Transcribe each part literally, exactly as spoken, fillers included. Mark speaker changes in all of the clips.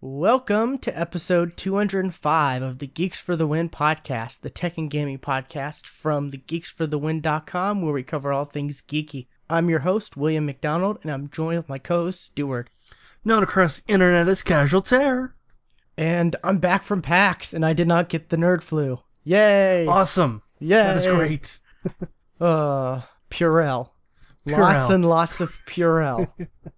Speaker 1: Welcome to episode two hundred five of the Geeks for the Win podcast, the tech and gaming podcast from the geeks for the win dot com, where we cover all things geeky. I'm your host, William McDonald, and I'm joined with my co-host, Stuart.
Speaker 2: Known across the internet as Casual Terror.
Speaker 1: And I'm back from PAX, and I did not get the nerd flu. Yay!
Speaker 2: Awesome.
Speaker 1: Yay!
Speaker 2: That is great.
Speaker 1: uh, Purell.
Speaker 2: Purell.
Speaker 1: Lots and lots of Purell.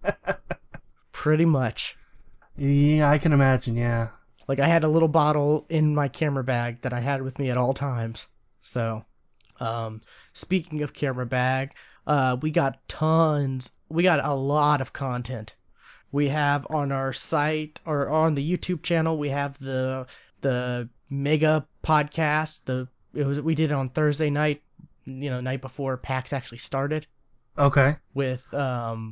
Speaker 1: Pretty much.
Speaker 2: Yeah, I can imagine, yeah.
Speaker 1: Like, I had a little bottle in my camera bag that I had with me at all times. So, um, speaking of camera bag, uh, we got tons, we got a lot of content. We have on our site, or on the YouTube channel, we have the, the mega podcast, the, it was, we did it on Thursday night, you know, night before PAX actually started.
Speaker 2: Okay.
Speaker 1: With, um,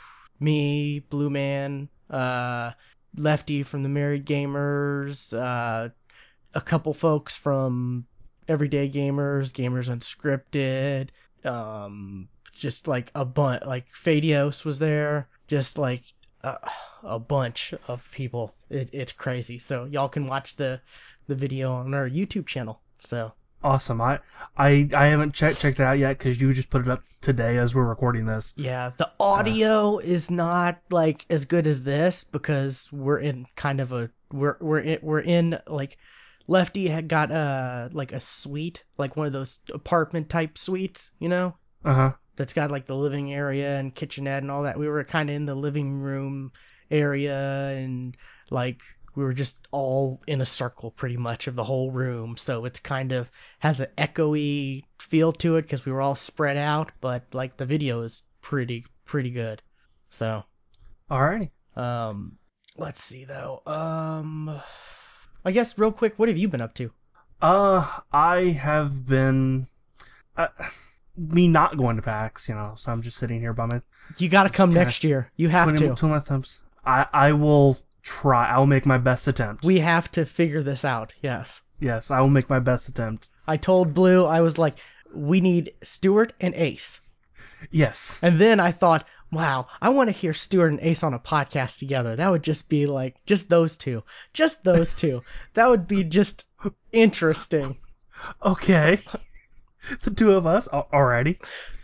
Speaker 1: me, Blue Man, uh, Lefty from the Married Gamers, uh, a couple folks from Everyday Gamers, Gamers Unscripted, um, just like a bunch, like Fadios was there, just like a, a bunch of people. It, it's crazy. So y'all can watch the, the video on our YouTube channel. So.
Speaker 2: Awesome. I I, I haven't checked checked it out yet because you just put it up today as we're recording this.
Speaker 1: Yeah, the audio uh, is not like as good as this because we're in kind of a we're we're in, we're in like Lefty had got uh like a suite, like one of those apartment type suites, you know?
Speaker 2: Uh-huh.
Speaker 1: That's got like the living area and kitchenette and all that. We were kind of in the living room area and like we were just all in a circle pretty much of the whole room. So it's kind of has an echoey feel to it because we were all spread out, but like the video is pretty, pretty good. So.
Speaker 2: Alrighty.
Speaker 1: Um, let's see though. Um, I guess real quick, what have you been up to?
Speaker 2: Uh, I have been, uh, me not going to PAX, you know, so I'm just sitting here by my...
Speaker 1: You gotta come next year. You have
Speaker 2: twiddling,
Speaker 1: to.
Speaker 2: Twiddling my thumbs. I, I will try. I will make my best attempt.
Speaker 1: We have to figure this out, yes.
Speaker 2: Yes, I will make my best attempt.
Speaker 1: I told Blue, I was like, we need Stuart and Ace.
Speaker 2: Yes.
Speaker 1: And then I thought, wow, I want to hear Stuart and Ace on a podcast together. That would just be like, just those two. Just those two. That would be just interesting.
Speaker 2: Okay. The two of us already.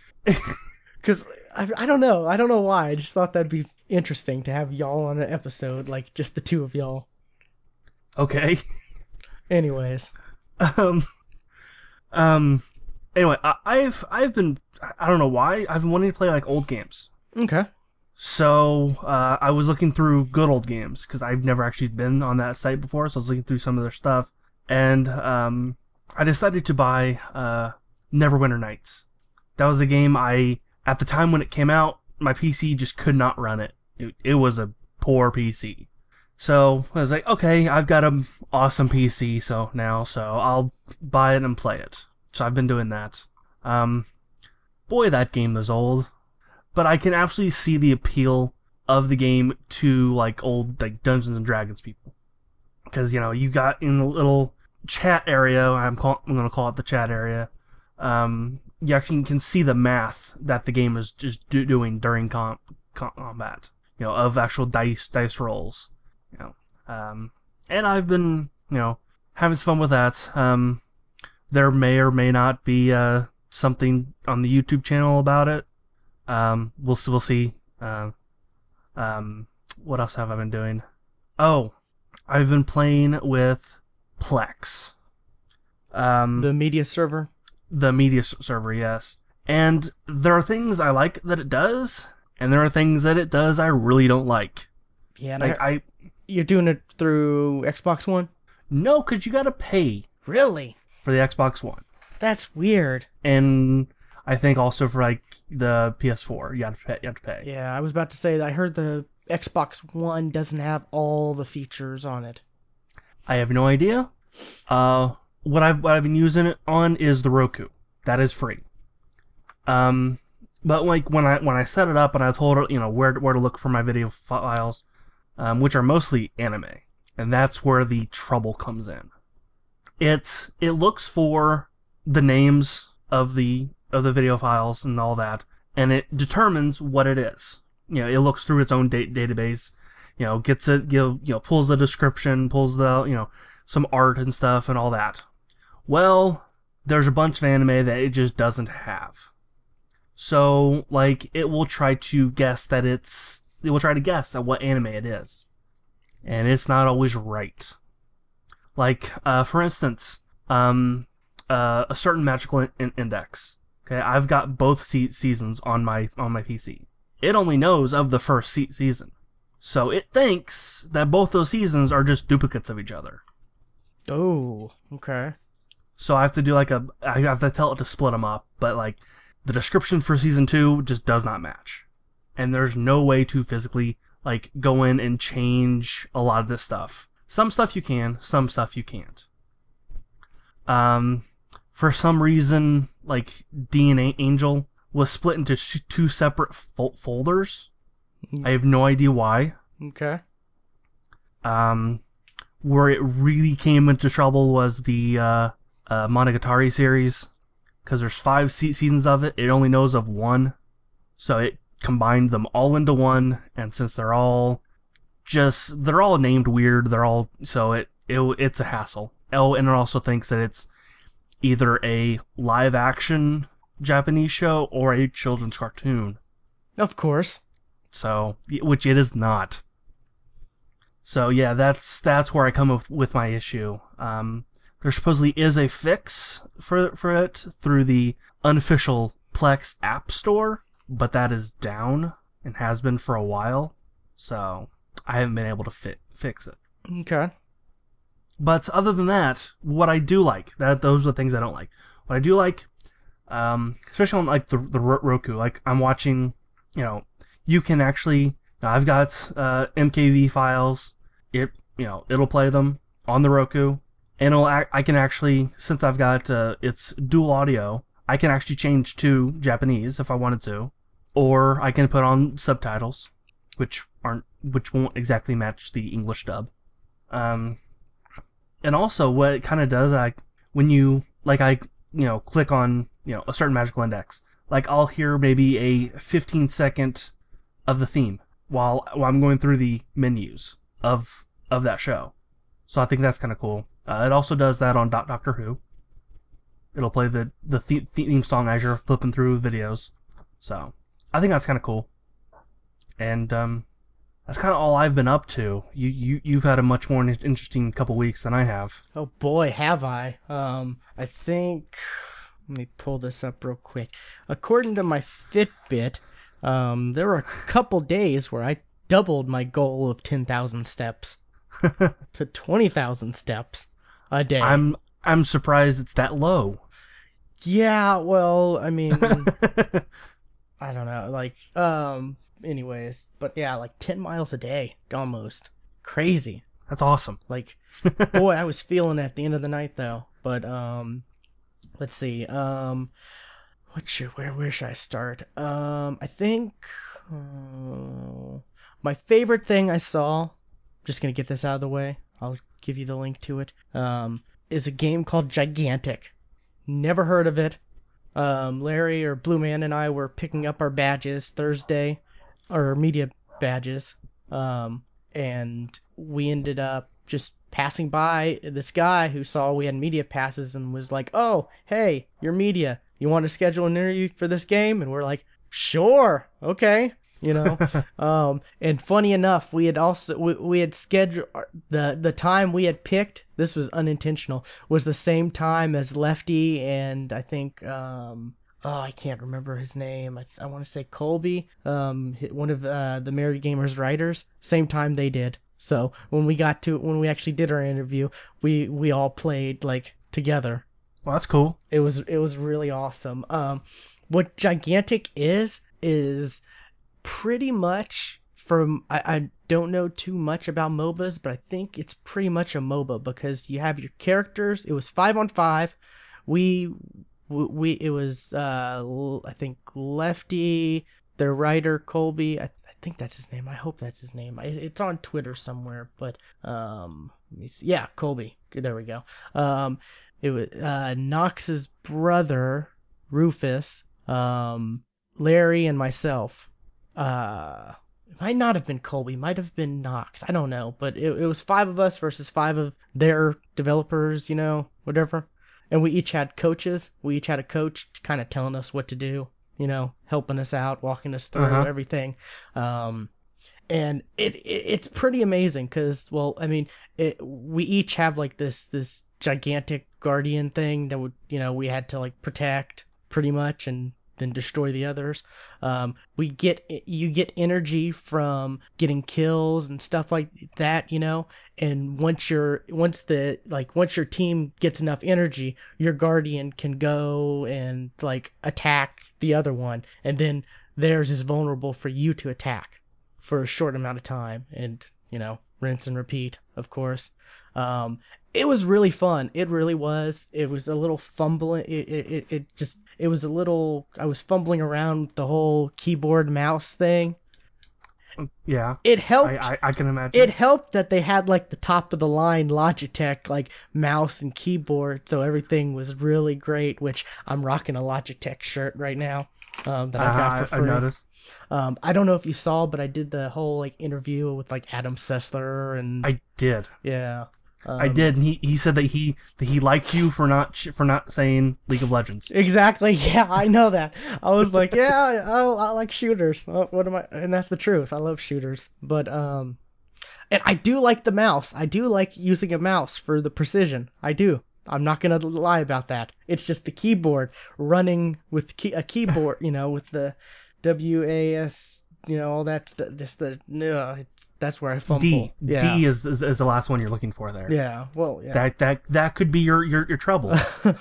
Speaker 1: Because, I, I don't know. I don't know why. I just thought that'd be interesting to have y'all on an episode, like just the two of y'all.
Speaker 2: Okay.
Speaker 1: Anyways.
Speaker 2: Um, um, anyway, I, I've, I've been, I don't know why, I've been wanting to play like old games.
Speaker 1: Okay.
Speaker 2: So, uh, I was looking through Good Old Games, because I've never actually been on that site before, so I was looking through some of their stuff, and, um, I decided to buy, uh, Neverwinter Nights. That was a game I, at the time when it came out, my P C just could not run it. It, it was a poor P C. So I was like, okay, I've got an awesome P C so now, so I'll buy it and play it. So I've been doing that. Um, boy, that game was old, but I can absolutely see the appeal of the game to like old like Dungeons and Dragons people, because you know you got in the little chat area. I'm call, I'm gonna call it the chat area. Um, you actually can see the math that the game is just do, doing during com- combat. You know, of actual dice dice rolls. You know, um, and I've been, you know, having some fun with that. Um, there may or may not be uh, something on the YouTube channel about it. Um, we'll we'll see. Uh, um, what else have I been doing? Oh, I've been playing with Plex. Um,
Speaker 1: The media server?
Speaker 2: The media server, yes. And there are things I like that it does, and there are things that it does I really don't like.
Speaker 1: Yeah,
Speaker 2: like I, I
Speaker 1: you're doing it through Xbox One?
Speaker 2: No, because you gotta pay.
Speaker 1: Really?
Speaker 2: For the Xbox One.
Speaker 1: That's weird.
Speaker 2: And I think also for like the P S four, you have to pay. You have to pay.
Speaker 1: Yeah, I was about to say that I heard the Xbox One doesn't have all the features on it.
Speaker 2: I have no idea. Uh, what I've what I've been using it on is the Roku. That is free. Um, but like when I when I set it up and I told it, you know, where where to look for my video files, um, which are mostly anime, and that's where the trouble comes in. It it looks for the names of the of the video files and all that, and it determines what it is. You know, it looks through its own da- database, you know, gets it, you know, you know, pulls the description, pulls the, you know, some art and stuff and all that. Well, there's a bunch of anime that it just doesn't have. So, like, it will try to guess that it's, it will try to guess at what anime it is. And it's not always right. Like, uh, for instance, um, uh, a certain magical in- index. Okay, I've got both se- seasons on my on my P C. It only knows of the first se- season, so it thinks that both those seasons are just duplicates of each other.
Speaker 1: Oh, okay.
Speaker 2: So I have to do like a, I have to tell it to split them up, but like the description for season two just does not match, and there's no way to physically like go in and change a lot of this stuff. Some stuff you can, some stuff you can't. Um, for some reason, like D N A Angel was split into two separate fo- folders. I have no idea why.
Speaker 1: Okay.
Speaker 2: Um, where it really came into trouble was the uh, uh, Monogatari series, because there's five se- seasons of it. It only knows of one, so it combined them all into one. And since they're all just they're all named weird, they're all so it, it it's a hassle. Oh, and it also thinks that it's either a live action Japanese show or a children's cartoon.
Speaker 1: Of course.
Speaker 2: So, which it is not. So yeah, that's that's where I come up with my issue. Um, there supposedly is a fix for for it through the unofficial Plex App Store, but that is down and has been for a while. So I haven't been able to fit, fix it.
Speaker 1: Okay.
Speaker 2: But other than that, what I do like, that those are the things I don't like. What I do like, um, especially on like the the Roku, like I'm watching, you know, you can actually, I've got uh, M K V files. It, you know, it'll play them on the Roku, and it'll I can actually, since I've got uh, it's dual audio, I can actually change to Japanese if I wanted to, or I can put on subtitles, which aren't which won't exactly match the English dub. Um, and also what it kind of does, like when you like I you know click on you know a certain magical index, like I'll hear maybe a fifteen second of the theme while while I'm going through the menus of of that show. So I think that's kind of cool. Uh, it also does that on Do- Doctor Who. It'll play the the th- theme song as you're flipping through videos. So I think that's kind of cool. And um, that's kind of all I've been up to. You you you've had a much more interesting couple weeks than I have.
Speaker 1: Oh boy, have I. Um, I think. Let me pull this up real quick. According to my Fitbit, um, there were a couple days where I doubled my goal of ten thousand steps to twenty thousand steps a day.
Speaker 2: I'm I'm surprised it's that low.
Speaker 1: Yeah, well, I mean, I don't know, like, um, anyways, but yeah, like ten miles a day, almost. Crazy.
Speaker 2: That's awesome.
Speaker 1: Like, boy, I was feeling it at the end of the night, though. But, um, let's see, um, what should, where, where should I start? Um, I think, uh, my favorite thing I saw, just gonna get this out of the way, I'll give you the link to it, um, is a game called Gigantic. Never heard of it. Um, Larry or Blue Man and I were picking up our badges Thursday, our media badges, um, and we ended up just passing by this guy who saw we had media passes and was like, "Oh, hey, you're media. You want to schedule an interview for this game?" And we're like, "Sure, okay." You know, um, and funny enough, we had also we, we had scheduled the the time we had picked. This was unintentional. Was the same time as Lefty and I think um, oh I can't remember his name. I, I want to say Colby, um, one of uh, the Married Gamers writers. Same time they did. So when we got to when we actually did our interview, we we all played like together.
Speaker 2: Well, that's cool.
Speaker 1: It was it was really awesome. Um, what Gigantic is is pretty much from I, I don't know too much about MOBAs, but I think it's pretty much a MOBA because you have your characters. It was five on five. We we it was uh I think Lefty, their writer Colby. I, I think that's his name. I hope that's his name. I, it's on Twitter somewhere, but um let me see. Yeah, Colby. There we go. Um, it was uh Knox's brother Rufus, um, Larry, and myself. Uh, it might not have been Colby, might have been Knox. I don't know, but it, it was five of us versus five of their developers, you know, whatever. And we each had coaches. We each had a coach kind of telling us what to do, you know, helping us out, walking us through
Speaker 2: Uh-huh.
Speaker 1: everything. Um, and it, it it's pretty amazing because, well, I mean, it, we each have like this this gigantic guardian thing that would, you know, we had to like protect pretty much and then destroy the others. Um, we get you get energy from getting kills and stuff like that, you know. And once you're once the like once your team gets enough energy, your guardian can go and like attack the other one, and then theirs is vulnerable for you to attack for a short amount of time, and you know, rinse and repeat, of course. Um, it was really fun. It really was. It was a little fumbling. It, it, it just, it was a little, I was fumbling around with the whole keyboard mouse thing.
Speaker 2: Yeah.
Speaker 1: It
Speaker 2: I,
Speaker 1: helped.
Speaker 2: I, I can
Speaker 1: It
Speaker 2: imagine.
Speaker 1: helped that they had like the top of the line Logitech, like mouse and keyboard. So everything was really great, which I'm rocking a Logitech shirt right now. Um, that I
Speaker 2: Uh-huh,
Speaker 1: got for
Speaker 2: I, I've
Speaker 1: free.
Speaker 2: noticed.
Speaker 1: Um, I don't know if you saw, but I did the whole like interview with like Adam Sessler and
Speaker 2: I did.
Speaker 1: yeah,
Speaker 2: I
Speaker 1: um,
Speaker 2: did. And he, he said that he that he liked you for not for not saying League of Legends.
Speaker 1: exactly. Yeah, I know that. I was like, yeah, I, I like shooters. Uh, What am I? And that's the truth. I love shooters, but um, and I do like the mouse. I do like using a mouse for the precision. I do. I'm not gonna lie about that. It's just the keyboard running with key, a keyboard, you know, with the W A S, you know, all that stuff. Just the no, it's that's where I
Speaker 2: D
Speaker 1: fumble. Yeah,
Speaker 2: D is, is is the last one you're looking for there.
Speaker 1: yeah. Well, yeah.
Speaker 2: That that that could be your your, your trouble.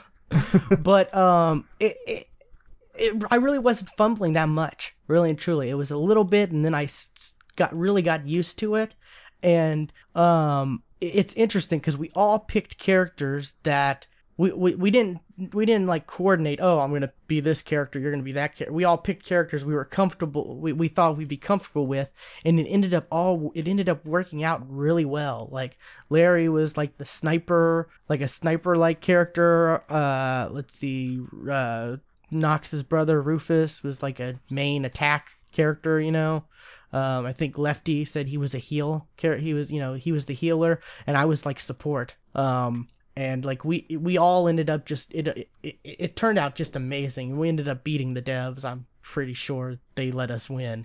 Speaker 1: But um, it, it it I really wasn't fumbling that much, really and truly. It was a little bit, and then I got really got used to it, and um, it's interesting because we all picked characters that we, we, we didn't we didn't like coordinate. Oh, I'm gonna be this character. You're gonna be that character. We all picked characters we were comfortable. We, we thought we'd be comfortable with, and it ended up all it ended up working out really well. Like Larry was like the sniper, like a sniper like character. Uh, let's see. Uh, Knox's brother Rufus was like a main attack character, you know. Um, I think Lefty said he was a heal. He was, you know, he was the healer, and I was like support. Um, and like we we all ended up just it, it it it turned out just amazing. We ended up beating the devs. I'm pretty sure they let us win,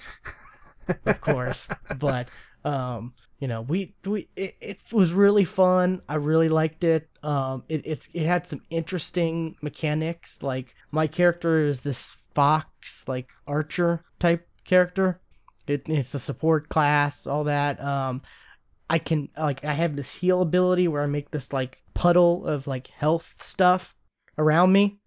Speaker 1: of course. But um, you know, we we it, it was really fun. I really liked it. Um, it it's it had some interesting mechanics. Like my character is this fox, like archer type character. It, it's a support class, all that. Um, I can like I have this heal ability where I make this like puddle of like health stuff around me,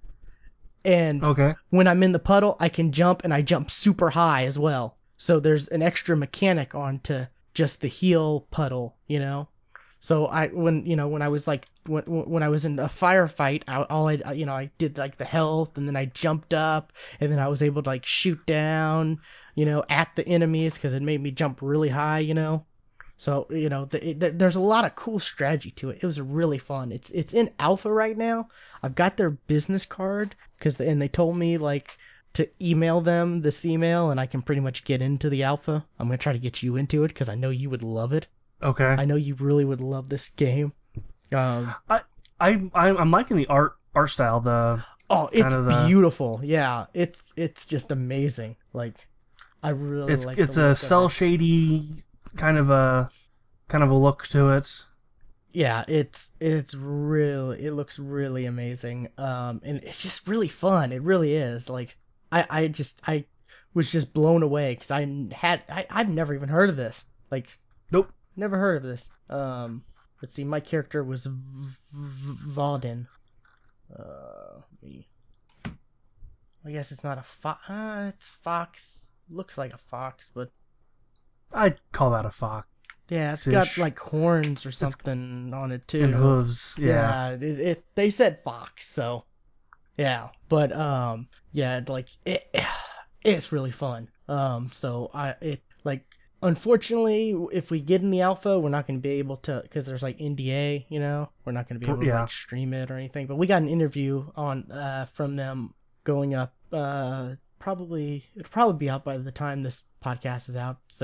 Speaker 1: and
Speaker 2: Okay.
Speaker 1: when I'm in the puddle, I can jump and I jump super high as well. So there's an extra mechanic onto just the heal puddle, you know. So I when you know when I was like when when I was in a firefight, I, all I you know I did like the health, and then I jumped up, and then I was able to like shoot down, you know, at the enemies because it made me jump really high, you know. So you know, the, it, there's a lot of cool strategy to it. It was really fun. It's it's in alpha right now. I've got their business card because and they told me like to email them this email, and I can pretty much get into the alpha. I'm gonna try to get you into it because I know you would love it.
Speaker 2: Okay.
Speaker 1: I know you really would love this game. Um,
Speaker 2: I I I'm I'm liking the art art style. The
Speaker 1: oh,
Speaker 2: kind
Speaker 1: it's
Speaker 2: of the
Speaker 1: beautiful. Yeah, it's it's just amazing. Like I really
Speaker 2: it's
Speaker 1: like the
Speaker 2: it's a
Speaker 1: look of
Speaker 2: cell
Speaker 1: it.
Speaker 2: shady kind of a kind of a look to it.
Speaker 1: Yeah, it's it's really it looks really amazing. Um, and it's just really fun. It really is. Like I I just I was just blown away because I had I I've never even heard of this. Like
Speaker 2: Nope.
Speaker 1: never heard of this. Um, let's see. My character was v- v- Vauden. Uh, me. I guess it's not a fox. Uh, it's fox. Looks like a fox, but
Speaker 2: I'd call that a fox
Speaker 1: yeah, it's got
Speaker 2: ish.
Speaker 1: like horns or
Speaker 2: It's
Speaker 1: something on it
Speaker 2: and
Speaker 1: too.
Speaker 2: hooves. Yeah.
Speaker 1: Yeah, it, it they said fox, so yeah. But um, yeah, like it, it's really fun. Um, so I it like unfortunately, if we get in the alpha, we're not going to be able to because there's like N D A, you know, we're not going to be able to
Speaker 2: Yeah.
Speaker 1: like stream it or anything. But we got an interview on uh from them going up uh probably it'll probably be out by the time this podcast is out. So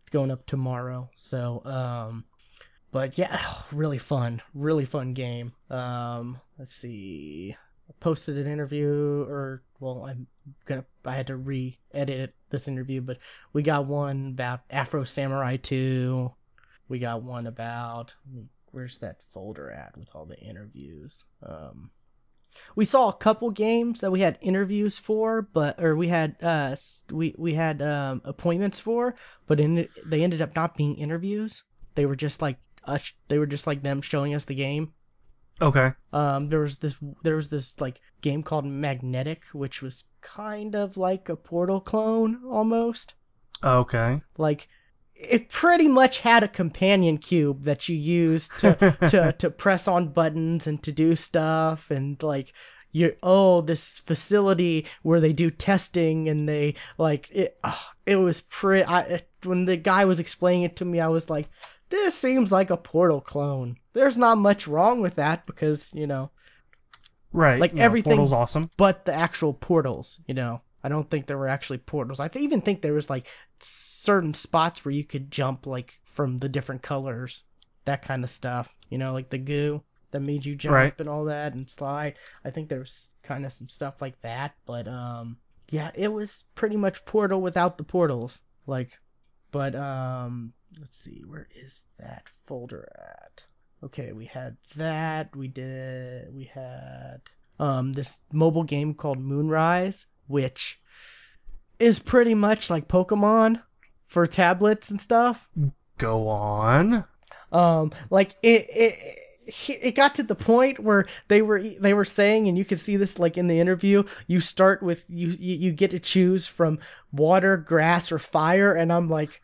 Speaker 1: It's going up tomorrow. So, um, but yeah, really fun, really fun game. Um, let's see. I posted an interview, or well, I'm gonna. I had to re-edit this interview, but we got one about Afro Samurai two. We got one about. Where's that folder at with all the interviews? Um, we saw a couple games that we had interviews for, but or we had uh we we had um, appointments for, but in, they ended up not being interviews. They were just like us. They were just like them showing us the game.
Speaker 2: Okay.
Speaker 1: Um, there was this there was this like game called Magnetic, which was kind of like a Portal clone almost.
Speaker 2: Okay.
Speaker 1: Like it pretty much had a companion cube that you used to to to press on buttons and to do stuff, and like you oh this facility where they do testing and they like it oh, it was pretty I when the guy was explaining it to me, I was like, this seems like a Portal clone. There's not much wrong with that because, you know,
Speaker 2: Right.
Speaker 1: like
Speaker 2: You know, Portal's
Speaker 1: everything
Speaker 2: awesome.
Speaker 1: but the actual portals, you know. I don't think there were actually portals. I th- even think there was like certain spots where you could jump like from the different colors, that kind of stuff, you know, like the goo that made you
Speaker 2: Right.
Speaker 1: jump and all that and slide. I think there was kind of some stuff like that, but um yeah, it was pretty much Portal without the portals. Like but um let's see, where is that folder at? Okay, we had that. We did. We had um this mobile game called Moonrise, which is pretty much like Pokemon for tablets and stuff.
Speaker 2: Go on.
Speaker 1: Um, like it. it it got to the point where they were they were saying, and you could see this like in the interview, you start with you you, you get to choose from water, grass, or fire, and I'm like,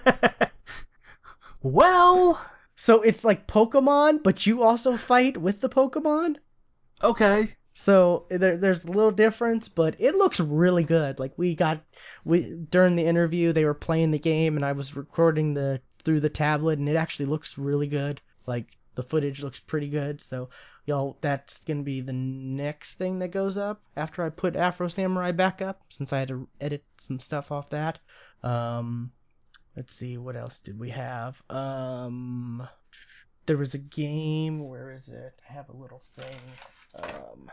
Speaker 2: Well,
Speaker 1: so it's like Pokemon, but you also fight with the Pokemon.
Speaker 2: okay.
Speaker 1: So there, there's a little difference, but it looks really good. Like we got, we during the interview they were playing the game, and I was recording the through the tablet, and it actually looks really good. Like the footage looks pretty good. So y'all, that's gonna be the next thing that goes up after I put Afro Samurai back up, since I had to edit some stuff off that. Um, let's see, what else did we have? Um, there was a game. Where is it? I have a little thing. Um.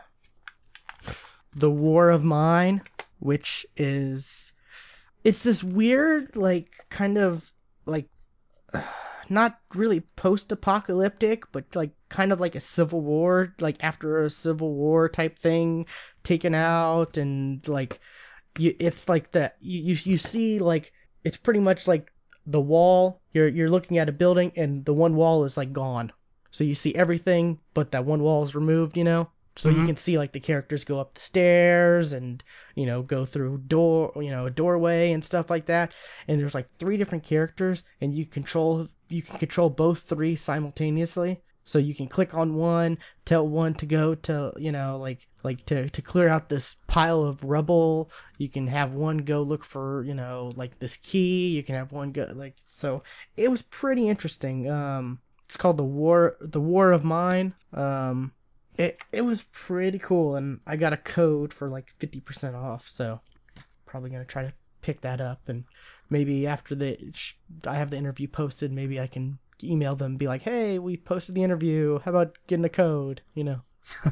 Speaker 1: The War of Mine, which is it's this weird like kind of like not really post-apocalyptic, but like kind of like a civil war, like after a civil war type thing taken out, and like you, it's like that you, you you see like it's pretty much like the wall. You're you're looking at a building, and the one wall is like gone, so you see everything, but that one wall is removed. You know, so you
Speaker 2: Mm-hmm.
Speaker 1: can see like the characters go up the stairs and you know go through door you know a doorway and stuff like that. And there's like three different characters, and you control you can control both three simultaneously. So you can click on one, tell one to go to you know like like to to clear out this pile of rubble. You can have one go look for you know like this key. You can have one go like so. It was pretty interesting. Um, it's called the War the War of Mine. Um, it it was pretty cool, and I got a code for like fifty percent off. So probably gonna try to pick that up, and maybe after the I have the interview posted, maybe I can email them and be like, hey, we posted the interview. How about getting a code? You know.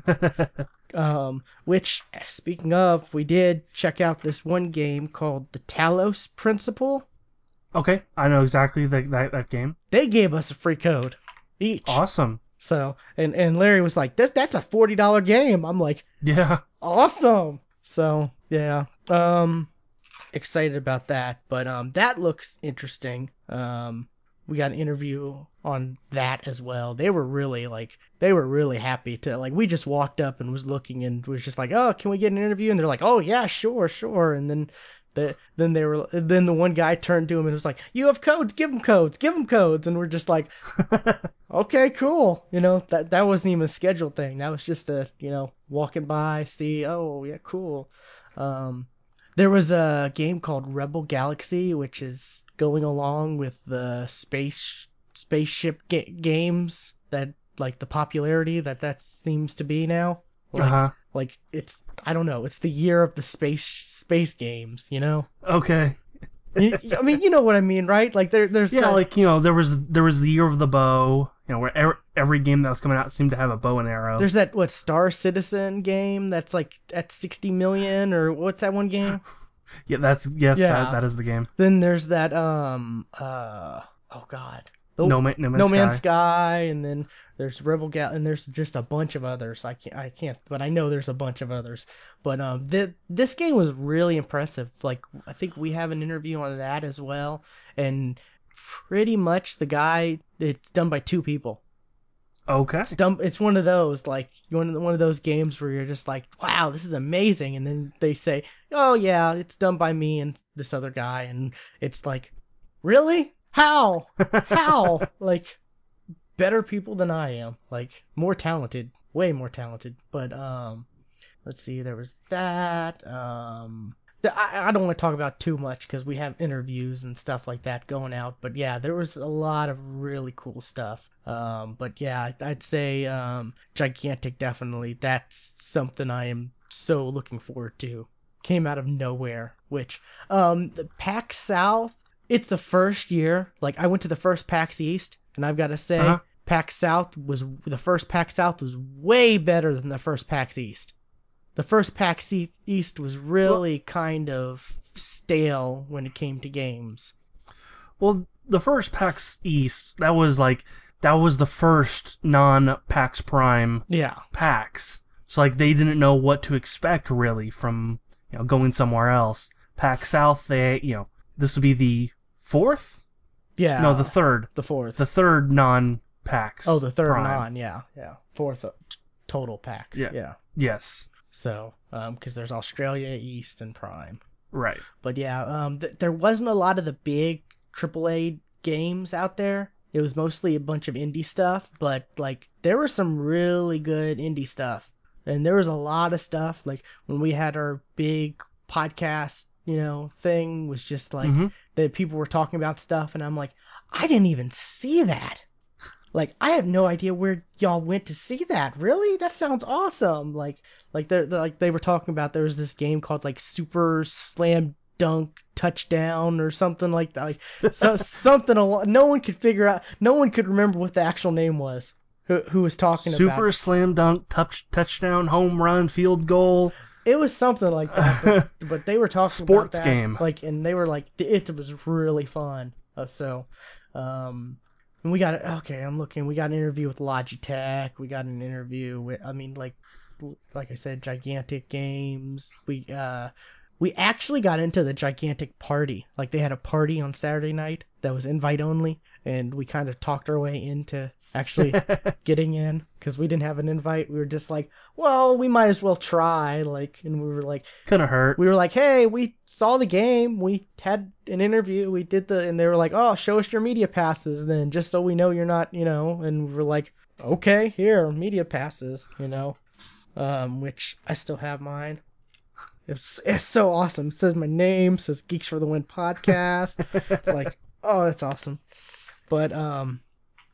Speaker 1: Um, which, speaking of, we did check out this one game called the Talos Principle.
Speaker 2: Okay, I know exactly that, that that game.
Speaker 1: They gave us a free code each.
Speaker 2: Awesome.
Speaker 1: So, and, and Larry was like, that's, that's a forty dollars game. I'm like,
Speaker 2: Yeah.
Speaker 1: awesome. So, yeah. Um, excited about that. But, um, that looks interesting. Um, we got an interview on that as well. They were really like they were really happy to like we just walked up and was looking and was just like, "Oh, can we get an interview?" And they're like, "Oh, yeah, sure, sure." And then the then they were then the one guy turned to him and was like, "You have codes, give them codes, give them codes." And we're just like, "Okay, cool." You know, that that wasn't even a scheduled thing. That was just a, you know, walking by, see, "Oh, yeah, cool." Um there was a game called Rebel Galaxy, which is going along with the space spaceship ga- games that like the popularity that that seems to be now.
Speaker 2: Uh
Speaker 1: Like
Speaker 2: huh.
Speaker 1: like it's I don't know, it's the year of the space space games, you know?
Speaker 2: Okay.
Speaker 1: You, I mean, you know what I mean, right? Like there, there's
Speaker 2: Yeah,
Speaker 1: that.
Speaker 2: like you know, there was there was the Year of the Bow, you know, where every, every game that was coming out seemed to have a bow and arrow.
Speaker 1: There's that what Star Citizen game that's like at sixty million or what's that one game?
Speaker 2: Yeah, that's yes, that
Speaker 1: Yeah.
Speaker 2: that is the game.
Speaker 1: Then there's that um uh oh god. The
Speaker 2: No Man, No
Speaker 1: No
Speaker 2: Man's
Speaker 1: Man's
Speaker 2: Sky.
Speaker 1: Sky, and then there's Rebel Gal, and there's just a bunch of others. I can't, I can't, but I know there's a bunch of others. But um, th- this game was really impressive. Like I think we have an interview on that as well, and pretty much the guy, it's done by two people.
Speaker 2: Okay.
Speaker 1: It's done. It's one of those like one of one of those games where you're just like, wow, this is amazing, and then they say, oh yeah, it's done by me and this other guy, and it's like, really? How? How? Like better people than I am, like more talented, way more talented. But um, let's see, there was that. Um, I, I don't want to talk about too much because we have interviews and stuff like that going out. But yeah, there was a lot of really cool stuff. Um, but yeah, I'd say um, Gigantic definitely. That's something I am so looking forward to. Came out of nowhere. Which um, the PAX South. It's the first year. Like I went to the first PAX East, and I've got to
Speaker 2: Uh-huh.
Speaker 1: say, PAX South was the first PAX South was way better than the first PAX East. The first PAX East was
Speaker 2: Well,
Speaker 1: really kind of stale when it came to games.
Speaker 2: well, the first PAX East, that was like that was the first non-PAX Prime
Speaker 1: Yeah.
Speaker 2: PAX. So like they didn't know what to expect really from you know going somewhere else. PAX South, they you know this would be the fourth, no, the
Speaker 1: Yeah.
Speaker 2: third,
Speaker 1: The fourth.
Speaker 2: the third
Speaker 1: Oh,
Speaker 2: non-PAX
Speaker 1: the third
Speaker 2: Prime.
Speaker 1: non. Yeah. Yeah. Fourth uh, total PAX.
Speaker 2: Yeah.
Speaker 1: Yeah.
Speaker 2: Yes.
Speaker 1: So, um, because there's Australia East and Prime.
Speaker 2: Right.
Speaker 1: But yeah, um, th- there wasn't a lot of the big triple A games out there. It was mostly a bunch of indie stuff, but like there was some really good indie stuff. And there was a lot of stuff like when we had our big podcast, you know, thing was just like
Speaker 2: Mm-hmm.
Speaker 1: that people were talking about stuff and I'm like, I didn't even see that. Like I have no idea where y'all went to see that. Really? That sounds awesome. Like like they like they were talking about there was this game called like Super Slam Dunk Touchdown or something like that. Like so something a lot. No one could figure out. No one could remember what the actual name was. Who who was talking about
Speaker 2: Super
Speaker 1: it?
Speaker 2: slam dunk, touch, touchdown, home run, field goal,
Speaker 1: It was something like that. But but they were talking about
Speaker 2: sports
Speaker 1: that
Speaker 2: game.
Speaker 1: like and they were like it was really fun. Uh, so um and we got okay. I'm looking. We got an interview with Logitech. We got an interview with. I mean, like, like I said, Gigantic Games. We uh, we actually got into the Gigantic party. Like they had a party on Saturday night that was invite only, and we kind of talked our way into actually getting in because we didn't have an invite. We were just like, well, we might as well try. Like, and we were like,
Speaker 2: Couldn't hurt.
Speaker 1: we were like, hey, we saw the game. We had an interview. We did the, and they were like, oh, show us your media passes then, just so we know you're not, you know. And we were like, okay, here, media passes, you know, um, which I still have mine. It's it's so awesome. It says my name, says Geeks for the Win podcast. Like, oh, that's awesome. But um,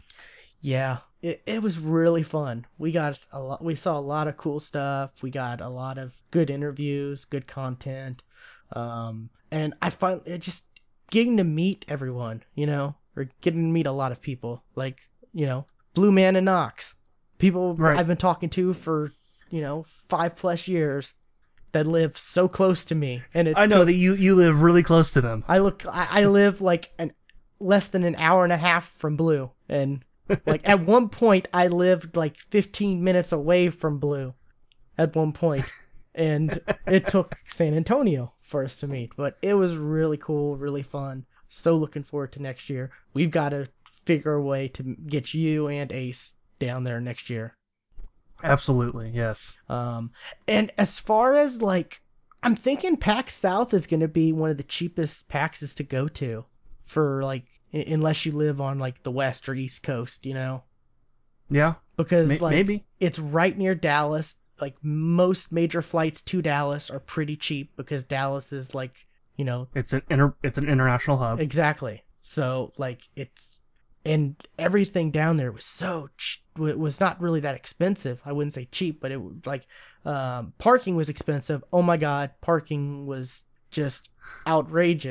Speaker 1: yeah, it, it was really fun. We got a lot. We saw a lot of cool stuff. We got a lot of good interviews, good content, um, and I find it just getting to meet everyone, you know, or getting to meet a lot of people, like you know, Blue Man and Knox, people
Speaker 2: Right.
Speaker 1: I've been talking to for you know five plus years that live so close to me, and it
Speaker 2: I know
Speaker 1: took
Speaker 2: that you, you live really close to them.
Speaker 1: I look I, I live like an less than an hour and a half from Blue, and like at one point I lived like fifteen minutes away from Blue at one point, and it took San Antonio for us to meet, but it was really cool, really fun. So looking forward to next year. We've got to figure a way to get you and Ace down there next year.
Speaker 2: Absolutely, yes.
Speaker 1: Um, and as far as like, I'm thinking PAX South is going to be one of the cheapest PAXs to go to for like, unless you live on like the West or East Coast, you know,
Speaker 2: Yeah,
Speaker 1: because
Speaker 2: may-
Speaker 1: like
Speaker 2: maybe.
Speaker 1: it's right near Dallas. Like most major flights to Dallas are pretty cheap because Dallas is like, you know,
Speaker 2: It's an inter- it's an international hub.
Speaker 1: exactly. So like it's and everything down there was so ch- it was not really that expensive. I wouldn't say cheap, but it was like um, parking was expensive. Oh my god, parking was just outrageous.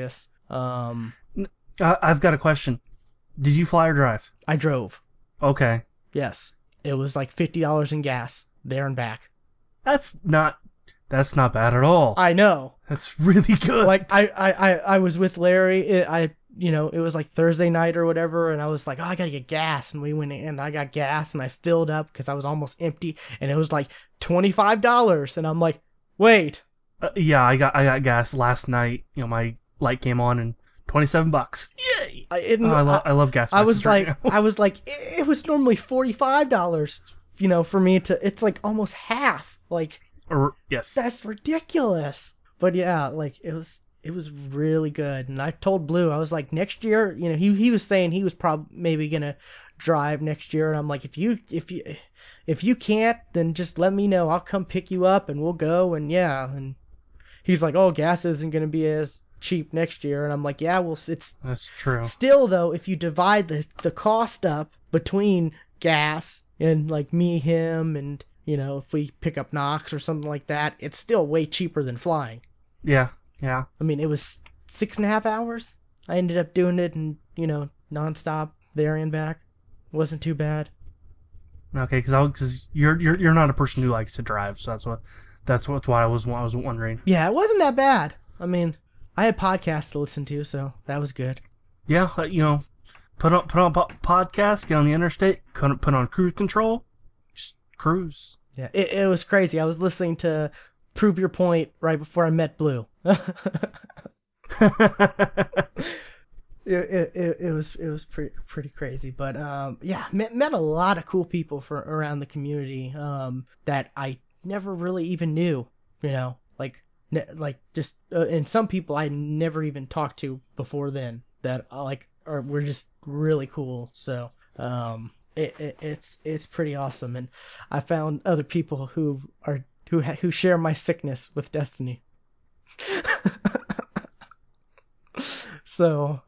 Speaker 1: Um,
Speaker 2: Uh, I've got a question. Did you fly or drive?
Speaker 1: I drove.
Speaker 2: Okay.
Speaker 1: Yes, it was like fifty dollars in gas there and back.
Speaker 2: That's not that's not bad at all.
Speaker 1: I know.
Speaker 2: That's really good.
Speaker 1: Like I, I, I, I was with Larry. It, I, you know, it was like Thursday night or whatever, and I was like, oh, I gotta get gas, and we went in, and I got gas, and I filled up because I was almost empty, and it was like twenty five dollars, and I'm like, wait,
Speaker 2: Uh, yeah, I got I got gas last night. You know, my light came on and twenty-seven bucks. Yay!
Speaker 1: I, it,
Speaker 2: Oh, I love
Speaker 1: I,
Speaker 2: I love gas
Speaker 1: I
Speaker 2: prices
Speaker 1: was
Speaker 2: right
Speaker 1: like,
Speaker 2: now.
Speaker 1: I was like, it, it was normally forty five dollars, you know, for me to. It's like almost half. Like
Speaker 2: Or, yes.
Speaker 1: that's ridiculous. But yeah, like it was. It was really good, and I told Blue, I was like, next year, you know, he he was saying he was probably maybe gonna drive next year, and I'm like, if you if you if you can't, then just let me know. I'll come pick you up, and we'll go, and yeah. And he's like, oh, gas isn't gonna be as cheap next year, and I'm like, yeah, well, it's
Speaker 2: That's true.
Speaker 1: still though, if you divide the the cost up between gas and like me, him, and you know, if we pick up Knox or something like that, it's still way cheaper than flying.
Speaker 2: Yeah, yeah.
Speaker 1: I mean, it was six and a half hours. I ended up doing it and, you know, nonstop there and back. Wasn't too bad.
Speaker 2: Okay, because because you're you're you're not a person who likes to drive, so that's what that's what why I was I was wondering.
Speaker 1: Yeah, it wasn't that bad. I mean, I had podcasts to listen to, so that was good.
Speaker 2: Yeah, uh, you know, put on put on po- podcast, get on the interstate, put put on cruise control, just cruise.
Speaker 1: Yeah, it, it was crazy. I was listening to Prove Your Point right before I met Blue. It, it, it, it was it was pretty pretty crazy, but um yeah, met, met a lot of cool people for around the community um that I never really even knew, you know, like ne- like just uh, and some people I never even talked to before then that uh, like are were just really cool. So um it, it it's it's pretty awesome, and I found other people who are who ha- who share my sickness with Destiny. So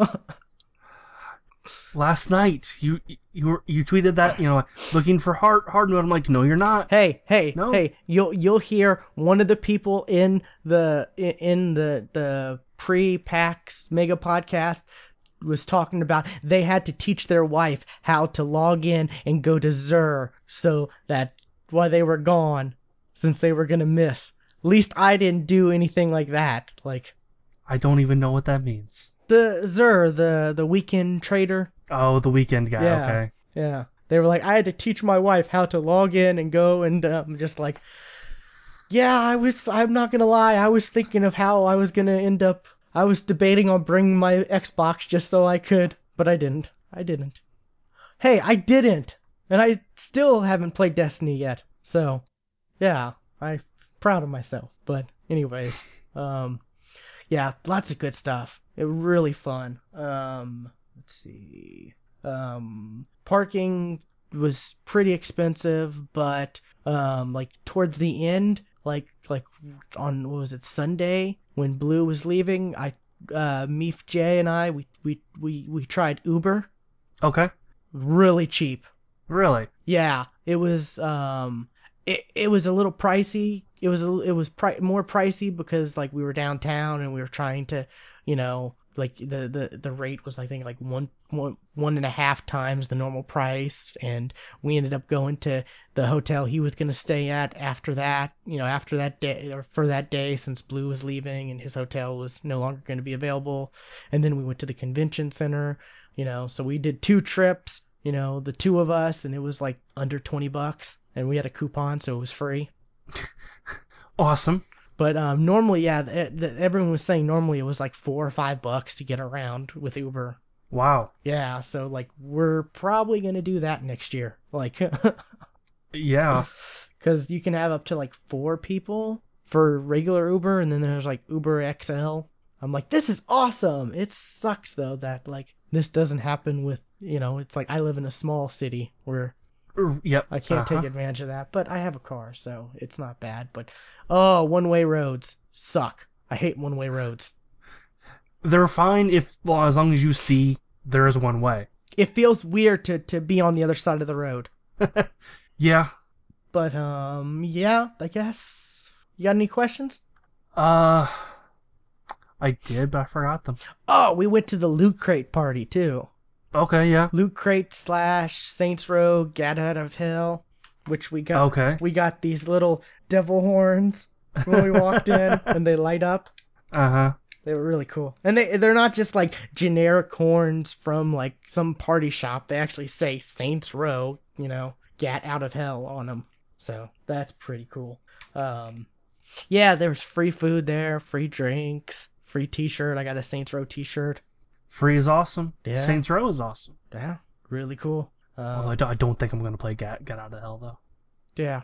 Speaker 2: Last night, you you were, you tweeted that, you know, looking for hard hard mode. I'm like, no, you're not.
Speaker 1: hey, hey,
Speaker 2: No.
Speaker 1: hey! You'll you'll hear one of the people in the in the the pre-PAX mega podcast was talking about they had to teach their wife how to log in and go to Zur so that while they were gone, since they were gonna miss. At least I didn't do anything like that. Like
Speaker 2: I don't even know what that means.
Speaker 1: the Zur, the the weekend trader.
Speaker 2: Oh, the weekend guy.
Speaker 1: Yeah,
Speaker 2: Okay.
Speaker 1: yeah. They were like, I had to teach my wife how to log in and go, and um, just like, yeah, I was. I'm not gonna lie. I was thinking of how I was gonna end up. I was debating on bringing my Xbox just so I could, but I didn't. I didn't. Hey, I didn't, and I still haven't played Destiny yet. So, yeah, I'm proud of myself. But anyways, um, yeah, lots of good stuff. It really fun. Um, let's see. Um, parking was pretty expensive, but um, like towards the end, like like on what was it Sunday when Blue was leaving, I uh, Meef J and I we we we we tried Uber,
Speaker 2: Okay.
Speaker 1: really cheap.
Speaker 2: Really?
Speaker 1: Yeah, it was um it, it was a little pricey. It was a, it was pri- more pricey because like we were downtown and we were trying to, you know, like the the the rate was I think like one one one and a half times the normal price, and we ended up going to the hotel he was gonna stay at after that, you know, after that day or for that day since Blue was leaving and his hotel was no longer going to be available, and then we went to the convention center, you know, so we did two trips, you know, the two of us, and it was like under twenty bucks, and we had a coupon, so it was free.
Speaker 2: Awesome.
Speaker 1: But um, normally, yeah, th- th- everyone was saying normally it was like four or five bucks to get around with Uber.
Speaker 2: Wow.
Speaker 1: Yeah, so like we're probably gonna do that next year, like,
Speaker 2: Yeah.
Speaker 1: because you can have up to like four people for regular Uber, and then there's like Uber X L. I'm like, this is awesome. It sucks though that like this doesn't happen with, you know, it's like I live in a small city where
Speaker 2: Er, Yep.
Speaker 1: I can't
Speaker 2: Uh-huh.
Speaker 1: take advantage of that, but I have a car, so it's not bad. But oh, one-way roads suck. I hate one-way roads.
Speaker 2: They're fine if, well, as long as you see there is one way.
Speaker 1: It feels weird to to be on the other side of the road.
Speaker 2: Yeah.
Speaker 1: But um, yeah, I guess. You got any questions?
Speaker 2: Uh, I did, but I forgot them.
Speaker 1: Oh, we went to the Loot Crate party too.
Speaker 2: Okay, yeah.
Speaker 1: Loot Crate slash Saints Row Get Out of Hell, which we got.
Speaker 2: Okay.
Speaker 1: We got these little devil horns when we walked in, and they light up.
Speaker 2: Uh-huh.
Speaker 1: They were really cool. And they, they're not just like generic horns from like some party shop. They actually say Saints Row, you know, Get Out of Hell on them. So that's pretty cool. Um, yeah, there was free food there, free drinks, free t-shirt. I got a Saints Row t-shirt.
Speaker 2: Free is awesome.
Speaker 1: Yeah.
Speaker 2: Saints Row is awesome.
Speaker 1: Yeah, really cool. Um,
Speaker 2: Although I don't, I don't think I'm going to play Get, Get Out of Hell, though.
Speaker 1: Yeah.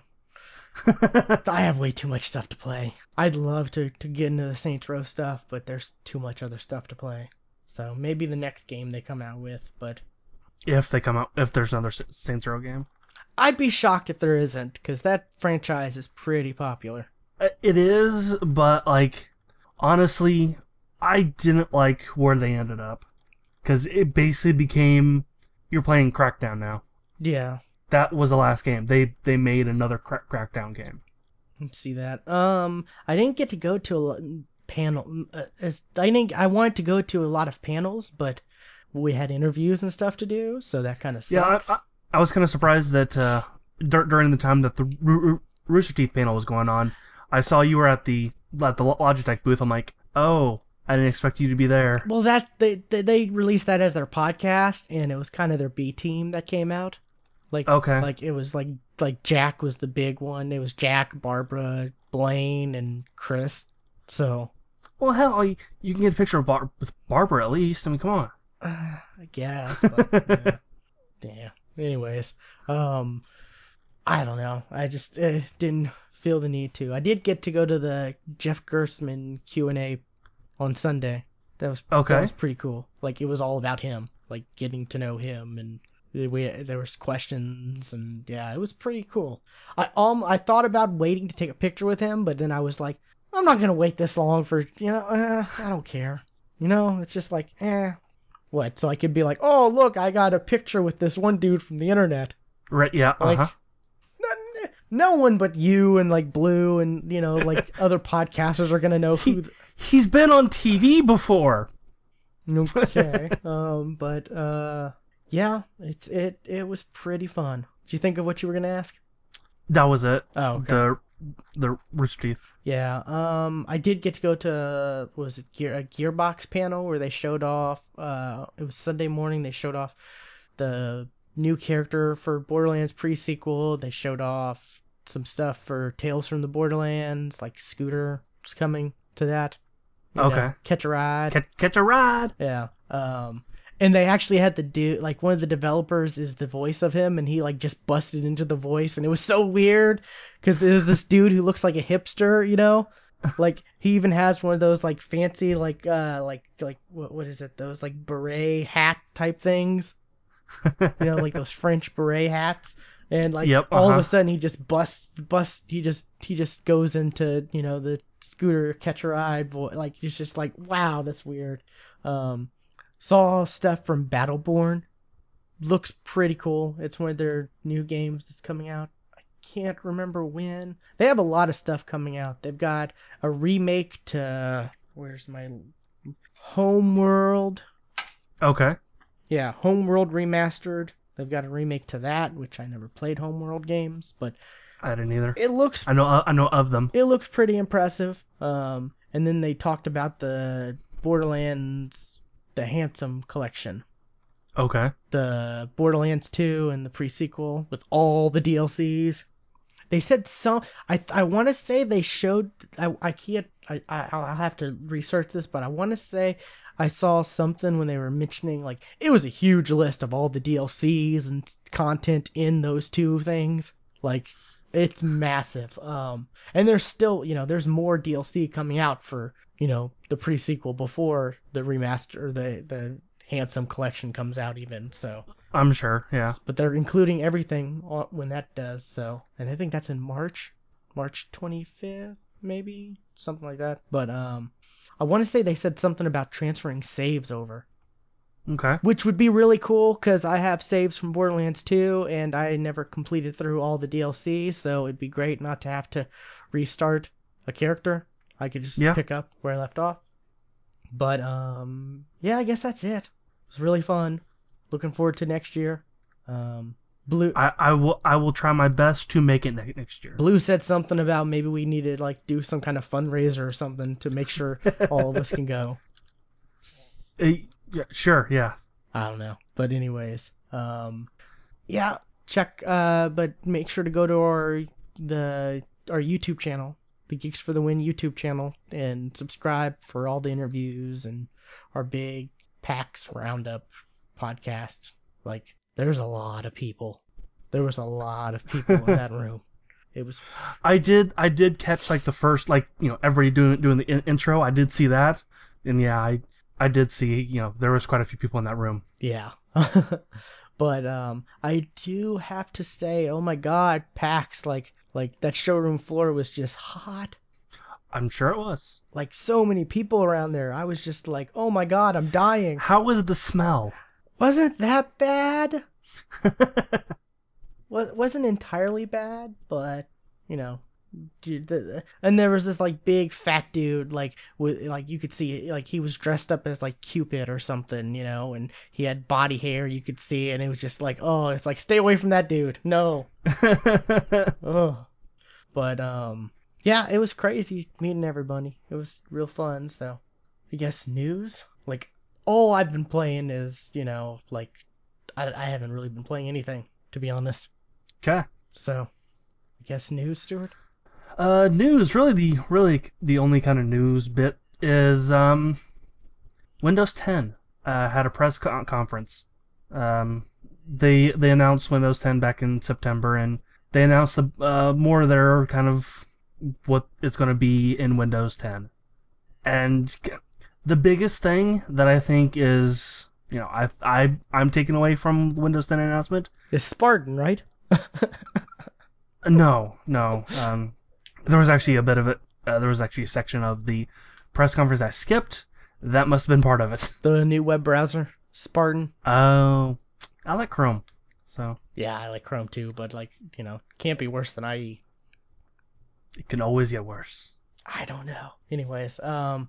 Speaker 1: I have way too much stuff to play. I'd love to, to get into the Saints Row stuff, but there's too much other stuff to play. So maybe the next game they come out with, but
Speaker 2: If they come out, if there's another Saints Row game.
Speaker 1: I'd be shocked if there isn't, because that franchise is pretty popular.
Speaker 2: It is, but, like, honestly, I didn't like where they ended up. Because it basically became, you're playing Crackdown now.
Speaker 1: Yeah.
Speaker 2: That was the last game. They they made another crack, Crackdown game.
Speaker 1: Let's see that. Um, I didn't get to go to a lot, panel. Uh, I didn't. I wanted to go to a lot of panels, but we had interviews and stuff to do, so that kind of sucks.
Speaker 2: Yeah, I, I, I was kind of surprised that uh, dur- during the time that the Ro- Ro- Rooster Teeth panel was going on, I saw you were at the at the Logitech booth. I'm like, oh, I didn't expect you to be there.
Speaker 1: Well, that they they, they released that as their podcast, and it was kind of their B team that came out. Like,
Speaker 2: okay.
Speaker 1: like it was like like Jack was the big one. It was Jack, Barbara, Blaine, and Chris. So,
Speaker 2: well, hell, you, you can get a picture of Bar- with Barbara at least. I mean, come on.
Speaker 1: uh, I guess. But, yeah. Damn. Anyways, um, I don't know. I just uh, didn't feel the need to. I did get to go to the Jeff Gerstmann Q and A on Sunday. That was
Speaker 2: Okay.
Speaker 1: That was pretty cool. Like it was all about him, like getting to know him and. We there was questions and yeah, it was pretty cool. I um I thought about waiting to take a picture with him, but then I was like, I'm not gonna wait this long for you know. Uh, I don't care. You know, it's just like eh, what? So I could be like, oh look, I got a picture with this one dude from the internet.
Speaker 2: Right? Yeah. Uh
Speaker 1: Like,
Speaker 2: huh.
Speaker 1: no, no one but you and like Blue and you know like other podcasters are gonna know who.
Speaker 2: He,
Speaker 1: The...
Speaker 2: he's been on T V before.
Speaker 1: Okay. um. But uh. Yeah, it's it it was pretty fun. Did you think of what you were gonna ask?
Speaker 2: That was it.
Speaker 1: Oh, okay.
Speaker 2: The the Rooster Teeth.
Speaker 1: Yeah. Um, I did get to go to what was it Gear a Gearbox panel where they showed off. Uh, it was Sunday morning. They showed off the new character for Borderlands pre-sequel. They showed off some stuff for Tales from the Borderlands, like Scooter was coming to that. You
Speaker 2: Okay.
Speaker 1: know, catch a ride.
Speaker 2: Catch, catch a ride.
Speaker 1: Yeah. Um. And they actually had the dude, like one of the developers is the voice of him, and he like just busted into the voice, and it was so weird because there's this dude who looks like a hipster, you know, like he even has one of those like fancy like uh like like what what is it those like beret hat type things, you know, like those French beret hats, and like
Speaker 2: Yep,
Speaker 1: all of
Speaker 2: uh-huh.
Speaker 1: a sudden he just busts bust he just he just goes into you know the Scooter catch a ride boy, like it's just like wow that's weird. Um. Saw stuff from Battleborn. Looks pretty cool. It's one of their new games that's coming out. I can't remember when. They have a lot of stuff coming out. They've got a remake to where's my Homeworld?
Speaker 2: Okay.
Speaker 1: Yeah, Homeworld remastered. They've got a remake to that, which I never played Homeworld games, but
Speaker 2: I didn't either.
Speaker 1: it looks
Speaker 2: I know. I know of them.
Speaker 1: it looks pretty impressive. Um, and then they talked about the Borderlands the Handsome collection.
Speaker 2: Okay.
Speaker 1: The Borderlands two and the pre-sequel with all the D L Cs. They said some. I I want to say they showed. I I can't. I I'll have to research this, but I want to say I saw something when they were mentioning like it was a huge list of all the D L Cs and content in those two things. Like it's massive. Um, and there's still you know there's more D L C coming out for you know the pre-sequel before the remaster or the the Handsome collection comes out even so.
Speaker 2: I'm sure. Yeah.
Speaker 1: But they're including everything when that does so, and I think that's in March, March twenty-fifth, maybe something like that. But um, I want to say they said something about transferring saves over,
Speaker 2: Okay.
Speaker 1: which would be really cool because I have saves from Borderlands two, and I never completed through all the D L C, so it'd be great not to have to restart a character. I could just
Speaker 2: Yeah.
Speaker 1: pick up where I left off. But um, yeah, I guess that's it. It was really fun. Looking forward to next year. Um, Blue
Speaker 2: I, I will I will try my best to make it ne- next year.
Speaker 1: Blue said something about maybe we need to like do some kind of fundraiser or something to make sure all of us can go.
Speaker 2: Eh, yeah, sure, yeah.
Speaker 1: I don't know, but anyways, um, yeah, check. Uh, but make sure to go to our the our YouTube channel, the Geeks for the Win YouTube channel, and subscribe for all the interviews and our big PAX Roundup podcast. Like, there's a lot of people. There was a lot of people in that room. It was
Speaker 2: I did I did catch like the first like you know everybody doing doing the in- intro. I did see that, and yeah, I I did see you know there was quite a few people in that room.
Speaker 1: yeah. But um, I do have to say, oh my God, PAX, like like that showroom floor was just hot.
Speaker 2: I'm sure it was.
Speaker 1: Like so many people around there. I was just like, oh my God, I'm dying.
Speaker 2: How was the smell?
Speaker 1: Wasn't that bad? Was wasn't entirely bad, but you know, dude, the, and there was this like big fat dude, like with like you could see like he was dressed up as like Cupid or something, you know, and he had body hair. You could see, and it was just like, oh, it's like stay away from that dude. No, oh, but um, yeah, it was crazy meeting everybody. It was real fun. So, I guess news, like all I've been playing is you know like I I haven't really been playing anything to be honest.
Speaker 2: Okay.
Speaker 1: So, I guess news, Stuart.
Speaker 2: Uh, news. Really, the really the only kind of news bit is um, Windows ten uh, had a press con- conference. Um, they they announced Windows ten back in September, and they announced uh, more of their kind of what it's going to be in Windows ten. And the biggest thing that I think is you know I I I'm taking away from the Windows ten announcement.
Speaker 1: Is Spartan, right?
Speaker 2: No, no. Um, there was actually a bit of it. Uh, there was actually a section of the press conference I skipped. That must have been part of it.
Speaker 1: The new web browser, Spartan.
Speaker 2: Oh, I like Chrome. So
Speaker 1: Yeah, I like Chrome too, but like, you know, can't be worse than I E.
Speaker 2: it can always get worse.
Speaker 1: I don't know. Anyways, um,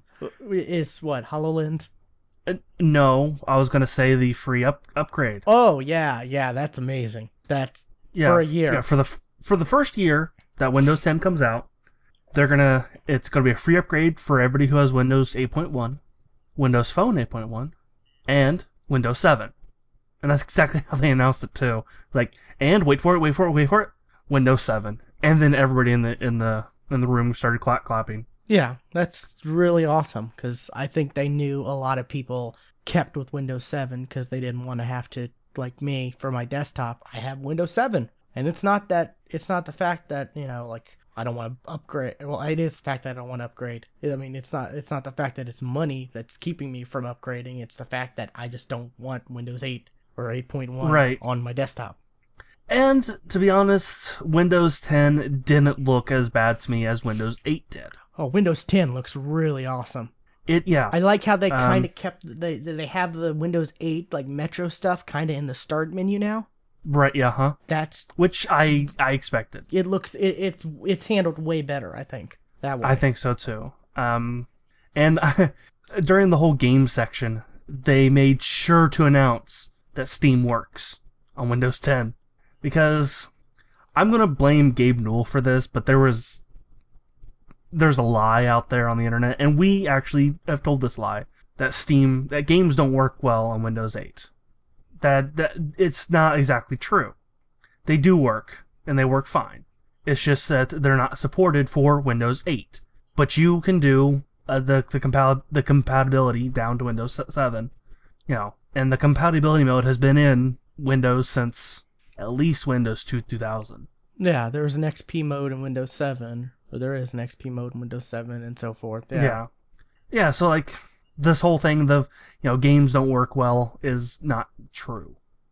Speaker 1: is what HoloLens?
Speaker 2: Uh, no, I was gonna say the free up upgrade.
Speaker 1: Oh yeah, yeah, that's amazing. That's
Speaker 2: Yeah,
Speaker 1: for a
Speaker 2: f- yeah.
Speaker 1: year.
Speaker 2: For the f- for the first year that Windows ten comes out, they're gonna it's gonna be a free upgrade for everybody who has Windows eight point one, Windows Phone eight point one, and Windows seven. And that's exactly how they announced it too. Like, and wait for it, wait for it, wait for it, Windows seven. And then everybody in the in the in the room started clap clapping.
Speaker 1: Yeah, that's really awesome because I think they knew a lot of people kept with Windows seven because they didn't want to have to, like me, for my desktop, I have Windows seven. And it's not that, it's not the fact that, you know, like, I don't want to upgrade. Well, it is the fact that I don't want to upgrade. I mean, it's not, it's not the fact that it's money that's keeping me from upgrading. It's the fact that I just don't want Windows eight or eight point one
Speaker 2: Right.
Speaker 1: on my desktop.
Speaker 2: And to be honest, Windows ten didn't look as bad to me as Windows eight did.
Speaker 1: Oh, Windows ten looks really awesome.
Speaker 2: It yeah.
Speaker 1: I like how they kind
Speaker 2: Um,
Speaker 1: of kept they they have the Windows eight like Metro stuff kind of in the start menu now.
Speaker 2: right, yeah, huh?
Speaker 1: That's
Speaker 2: Which I I expected.
Speaker 1: it looks it, it's it's handled way better, I think, that way.
Speaker 2: I think so too. Um, and during the whole game section, they made sure to announce that Steam works on Windows ten because I'm gonna blame Gabe Newell for this, but there was there's a lie out there on the internet, and we actually have told this lie that Steam that games don't work well on Windows eight. That that it's not exactly true. They do work, and they work fine. It's just that they're not supported for Windows eight. But you can do uh, the the, compa- the compatibility down to Windows seven, you know, and the compatibility mode has been in Windows since at least Windows two thousand.
Speaker 1: Yeah, there was an X P mode in Windows seven, or there is an X P mode in Windows seven and so forth. Yeah.
Speaker 2: Yeah, yeah. So like this whole thing, the you know games don't work well is not true.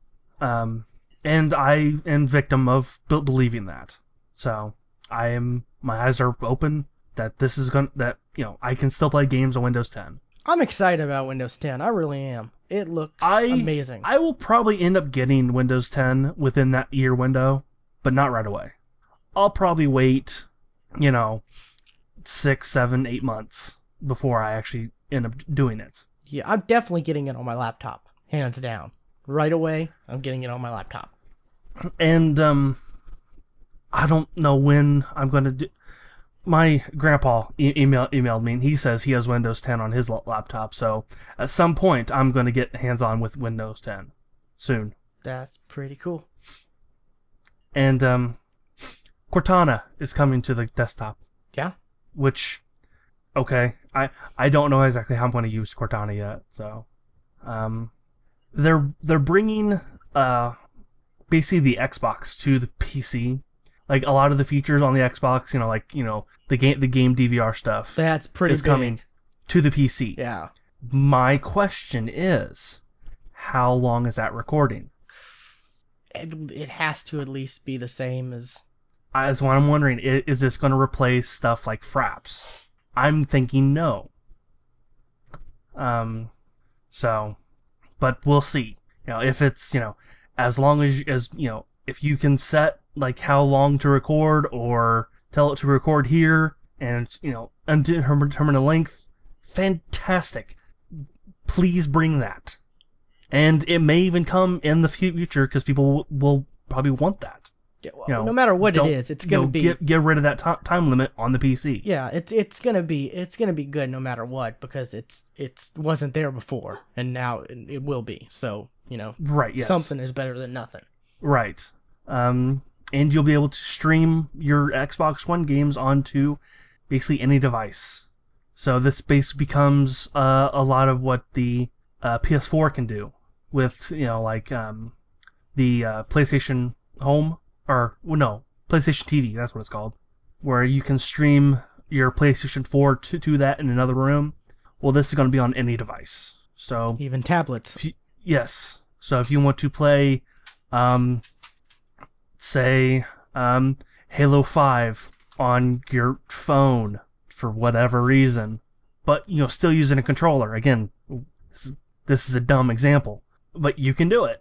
Speaker 2: Um, and I am victim of be- believing that. So I am my eyes are open that this is going to that you know I can still play games on Windows ten.
Speaker 1: I'm excited about Windows ten. I really am. It looks
Speaker 2: I
Speaker 1: amazing.
Speaker 2: I will probably end up getting Windows ten within that year window, but not right away. I'll probably wait, you know, six, seven, eight months before I actually end up doing it.
Speaker 1: Yeah, I'm definitely getting it on my laptop, hands down. Right away, I'm getting it on my laptop.
Speaker 2: And um, I don't know when I'm going to do. My grandpa e- email, emailed me, and he says he has Windows ten on his laptop. So at some point, I'm going to get hands-on with Windows ten soon.
Speaker 1: That's pretty cool.
Speaker 2: And um, Cortana is coming to the desktop.
Speaker 1: Yeah.
Speaker 2: Which, okay, I I don't know exactly how I'm going to use Cortana yet. So, um, they're they're bringing uh basically the Xbox to the P C. Like a lot of the features on the Xbox, you know, like you know the game the game D V R stuff.
Speaker 1: That's pretty
Speaker 2: is
Speaker 1: big.
Speaker 2: coming to the P C.
Speaker 1: Yeah.
Speaker 2: My question is, how long is that recording?
Speaker 1: It, it has to at least be the same as.
Speaker 2: That's what I'm wondering. Is, is this going to replace stuff like Fraps? I'm thinking no. Um, so, but we'll see. You know, if it's you know, as long as as you know, if you can set like how long to record or tell it to record here and you know undetermined length, fantastic. Please bring that. And it may even come in the future because people will probably want that.
Speaker 1: Yeah, well,
Speaker 2: You know,
Speaker 1: no matter what it
Speaker 2: don't-
Speaker 1: is, it's
Speaker 2: you
Speaker 1: gonna
Speaker 2: know,
Speaker 1: be.
Speaker 2: get get rid of that ti- time limit on the P C.
Speaker 1: Yeah, it's it's gonna be it's gonna be good no matter what because it's it's wasn't there before and now it, it will be. So you know,
Speaker 2: Right. Yes.
Speaker 1: something is better than nothing.
Speaker 2: Right. Um, and you'll be able to stream your Xbox One games onto basically any device. So this basically becomes uh, a lot of what the uh, P S four can do with you know like um, the uh, PlayStation Home or well, no PlayStation T V. That's what it's called, where you can stream your PlayStation four to, to that in another room. Well, this is going to be on any device. So
Speaker 1: Even tablets.
Speaker 2: if you, yes. So if you want to play, um, say, um, Halo five on your phone for whatever reason, but you know still using a controller. Again, this is, this is a dumb example, but you can do it.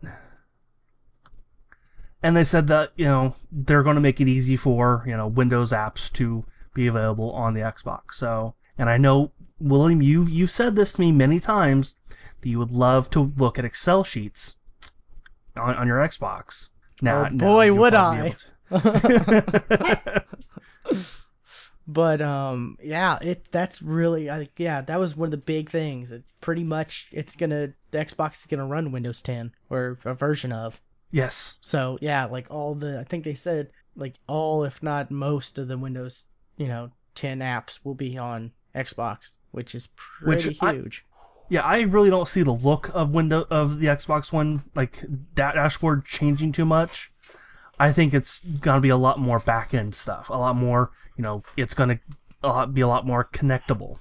Speaker 2: And they said that you know they're going to make it easy for you know Windows apps to be available on the Xbox. So, and I know William, you you've said this to me many times that you would love to look at Excel sheets on, on your Xbox. Now,
Speaker 1: Oh, boy,
Speaker 2: you'll
Speaker 1: would
Speaker 2: probably be
Speaker 1: I.
Speaker 2: able to.
Speaker 1: But um, yeah, it that's really I yeah that was one of the big things. It pretty much it's gonna the Xbox is gonna run Windows ten or a version of.
Speaker 2: Yes.
Speaker 1: So yeah, like all the I think they said like all if not most of the Windows you know ten apps will be on Xbox, which is pretty
Speaker 2: Which I,
Speaker 1: huge.
Speaker 2: yeah, I really don't see the look of window of the Xbox One like da- dashboard changing too much. I think it's gonna be a lot more back end stuff, a lot more. You know, it's gonna a lot, be a lot more connectable.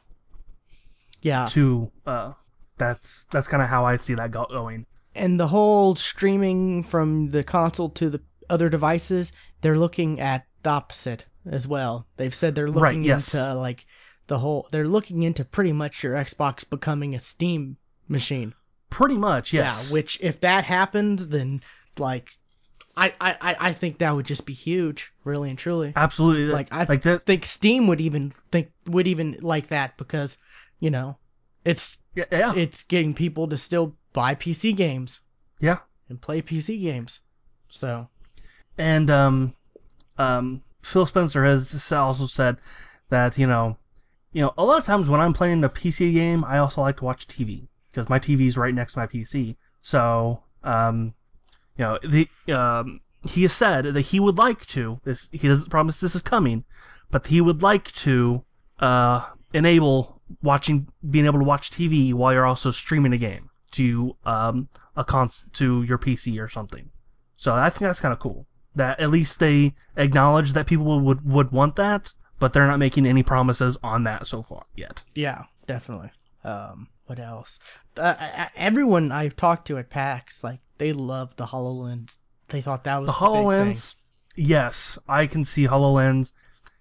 Speaker 1: Yeah.
Speaker 2: To uh, that's that's kind of how I see that go- going.
Speaker 1: And the whole streaming from the console to the other devices, they're looking at the opposite as well. They've said they're
Speaker 2: Right,
Speaker 1: looking
Speaker 2: yes.
Speaker 1: into like the whole they're looking into pretty much your Xbox becoming a Steam machine.
Speaker 2: Pretty much, yes.
Speaker 1: Yeah, which if that happens then like I, I, I- I think that would just be huge, really and truly.
Speaker 2: Absolutely.
Speaker 1: Like I
Speaker 2: like that.
Speaker 1: think Steam would even think would even like that because, you know, it's
Speaker 2: Yeah, yeah.
Speaker 1: it's getting people to still buy P C games
Speaker 2: yeah.
Speaker 1: and play P C games. So
Speaker 2: And um, um, Phil Spencer has also said that you know, you know, a lot of times when I'm playing a P C game, I also like to watch T V because my T V is right next to my P C. So, um, you know, the um, he has said that he would like to. This he doesn't promise this is coming, but he would like to uh, enable watching, being able to watch T V while you're also streaming a game to um, a cons to your P C or something. So I think that's kind of cool. That at least they acknowledge that people would would want that, but they're not making any promises on that so far yet.
Speaker 1: yeah, definitely. Um, what else? Uh, I- I- everyone I've talked to at PAX, like they loved the HoloLens. They thought that was
Speaker 2: The
Speaker 1: the big thing.
Speaker 2: HoloLens, yes, I can see HoloLens.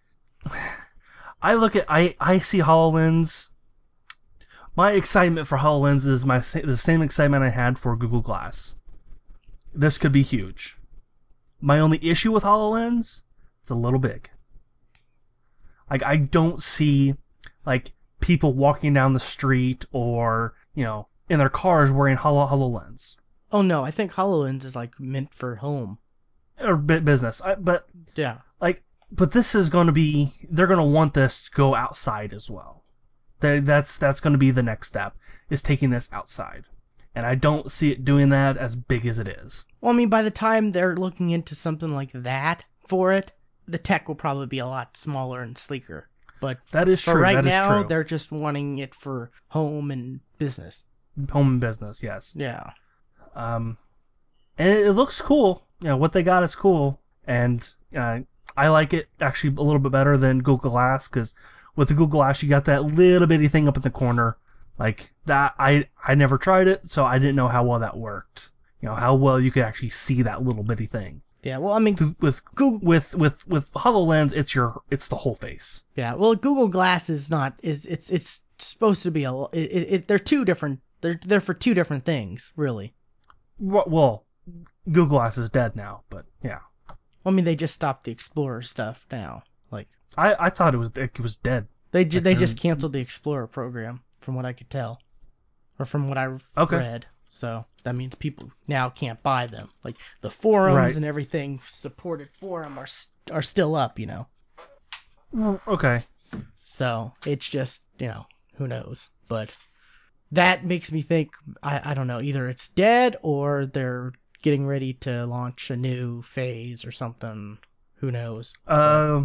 Speaker 2: I look at I I see HoloLens. My excitement for HoloLens is my the same excitement I had for Google Glass. This could be huge. My only issue with HoloLens, it's a little big. Like I don't see like people walking down the street or, you know, in their cars wearing Holo- HoloLens.
Speaker 1: Oh no, I think HoloLens is like meant for home.
Speaker 2: Or business. I, but,
Speaker 1: Yeah.
Speaker 2: like, but this is going to be, they're going to want this to go outside as well. They, that's that's going to be the next step, is taking this outside. And I don't see it doing that as big as it is.
Speaker 1: Well, I mean, by the time they're looking into something like that for it, the tech will probably be a lot smaller and sleeker. But
Speaker 2: That is
Speaker 1: for
Speaker 2: true.
Speaker 1: right
Speaker 2: That is
Speaker 1: now,
Speaker 2: true.
Speaker 1: they're just wanting it for home and business.
Speaker 2: Home and business, yes.
Speaker 1: Yeah.
Speaker 2: Um, and it, it looks cool. You know, what they got is cool. And uh, I like it actually a little bit better than Google Glass, because with the Google Glass, you got that little bitty thing up in the corner. Like, that, I, I never tried it, so I didn't know how well that worked. You know, how well you could actually see that little bitty thing.
Speaker 1: Yeah, well, I mean,
Speaker 2: With
Speaker 1: Google,
Speaker 2: with with with HoloLens, it's your it's the whole face.
Speaker 1: yeah, well, Google Glass is not is it's it's supposed to be a it, it, it they're two different they're they're for two different things, really.
Speaker 2: Well, Google Glass is dead now, but yeah.
Speaker 1: I mean, they just stopped the Explorer stuff now. Like,
Speaker 2: I, I thought it was it was dead.
Speaker 1: they ju-
Speaker 2: Like,
Speaker 1: they
Speaker 2: they're-
Speaker 1: just canceled the Explorer program, from what I could tell, or from what I
Speaker 2: Okay.
Speaker 1: read. So that means people now can't buy them. Like, the forums
Speaker 2: Right.
Speaker 1: and everything supported for them are s- are still up, you know.
Speaker 2: Okay.
Speaker 1: So it's just, you know, who knows. But that makes me think, I, I don't know, either it's dead or they're getting ready to launch a new phase or something. Who knows?
Speaker 2: Uh,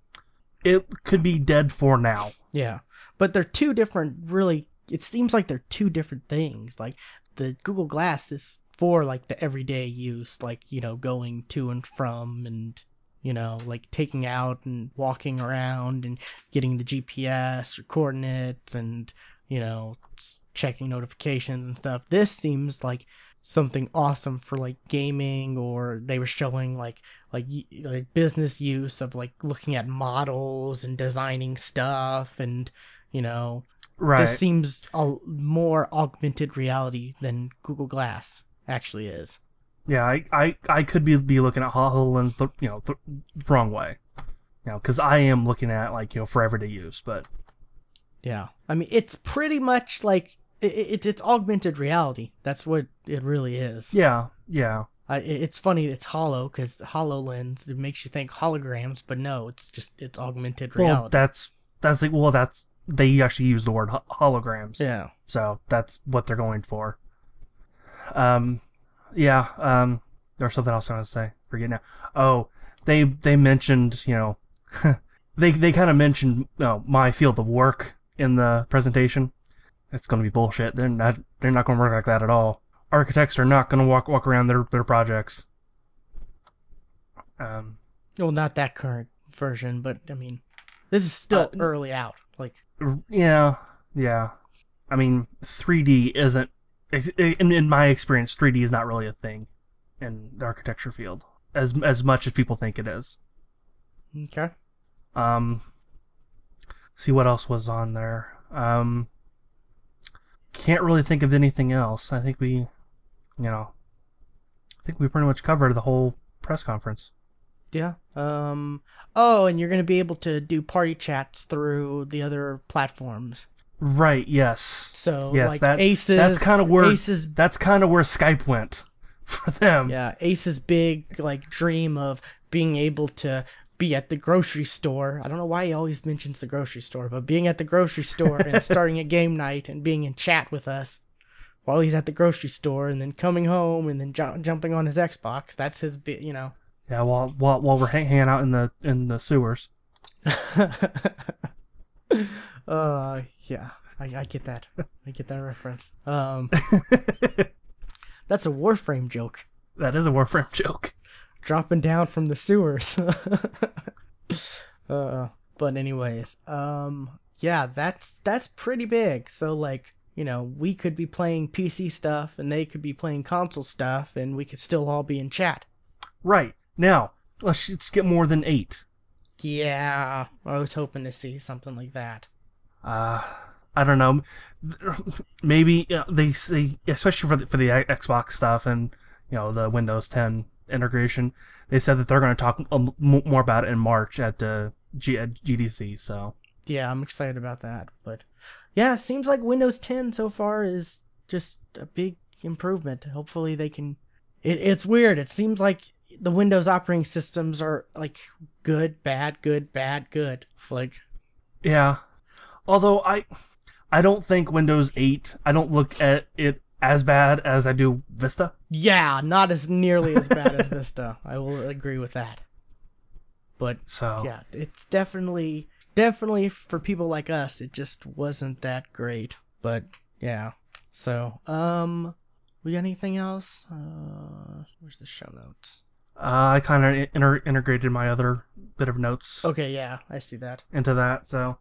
Speaker 2: it could be dead for now.
Speaker 1: Yeah. But they're two different, really, it seems like they're two different things. Like, the Google Glass is for, like, the everyday use, like, you know, going to and from and, you know, like, taking out and walking around and getting the G P S or coordinates and, you know, checking notifications and stuff. This seems like something awesome for, like, gaming, or they were showing, like, like, like business use of, like, looking at models and designing stuff and, you know,
Speaker 2: Right.
Speaker 1: this seems a more augmented reality than Google Glass actually is.
Speaker 2: Yeah, I, I, I could be be looking at HoloLens the you know the wrong way. You know, because I am looking at, like, you know, for everyday use, but
Speaker 1: Yeah. I mean, it's pretty much like it, it, it's augmented reality. That's what it really is.
Speaker 2: yeah, yeah.
Speaker 1: I, it's funny it's hollow because HoloLens, it makes you think holograms, but no, it's just it's augmented reality.
Speaker 2: Well, that's that's like well, that's they actually use the word ho- holograms.
Speaker 1: Yeah.
Speaker 2: So that's what they're going for. Um, yeah. Um, there's something else I want to say. Forget now. Oh, they they mentioned, you know, they they kind of mentioned, you know, my field of work in the presentation. It's going to be bullshit. They're not they're not going to work like that at all. Architects are not going to walk walk around their their projects. Um,
Speaker 1: Well, not that current version, but I mean, this is still
Speaker 2: Uh,
Speaker 1: early out. Like,
Speaker 2: yeah, yeah. I mean, three D isn't, in, in my experience, three D is not really a thing in the architecture field as as much as people think it is.
Speaker 1: okay.
Speaker 2: Um, see what else was on there. Um, can't really think of anything else. I think we, you know, I think we pretty much covered the whole press conference.
Speaker 1: Yeah. Um. Oh, and you're gonna be able to do party chats through the other platforms.
Speaker 2: Right. Yes.
Speaker 1: So,
Speaker 2: Yes.
Speaker 1: like
Speaker 2: That
Speaker 1: Aces.
Speaker 2: that's kind of where
Speaker 1: Aces.
Speaker 2: that's kind of where Skype went for them.
Speaker 1: Yeah, Ace's big like dream of being able to be at the grocery store. I don't know why he always mentions the grocery store, but being at the grocery store and starting a game night and being in chat with us while he's at the grocery store, and then coming home and then ju- jumping on his Xbox. That's his bit, you know.
Speaker 2: Yeah. While while while we're hang- hanging out in the in the sewers.
Speaker 1: uh, yeah, I, I get that. I get that reference. Um, that's a Warframe joke.
Speaker 2: That is a Warframe joke.
Speaker 1: Dropping down from the sewers. uh, but anyways, um, yeah, that's that's pretty big. So like, you know, we could be playing P C stuff, and they could be playing console stuff, and we could still all be in chat.
Speaker 2: Right. Now, let's, let's get more than eight.
Speaker 1: Yeah, I was hoping to see something like that.
Speaker 2: Uh, I don't know. Maybe uh, they say, especially for the, for the Xbox stuff and, you know, the Windows ten integration, they said that they're going to talk um, more about it in March at, uh, G- at G D C. So
Speaker 1: yeah, I'm excited about that. But yeah, it seems like Windows ten so far is just a big improvement. Hopefully they can. It, it's weird. It seems like the Windows operating systems are like good, bad, good, bad, good. Like
Speaker 2: Yeah. Although I I don't think Windows eight, I don't look at it as bad as I do Vista.
Speaker 1: yeah, not as nearly as bad as Vista. I will agree with that. But
Speaker 2: So,
Speaker 1: yeah, it's definitely definitely for people like us, it just wasn't that great. But yeah. So, um we got anything else? Uh where's the show notes?
Speaker 2: uh, I kind of inter- integrated my other bit of notes
Speaker 1: Okay, yeah, I see that.
Speaker 2: into that. So,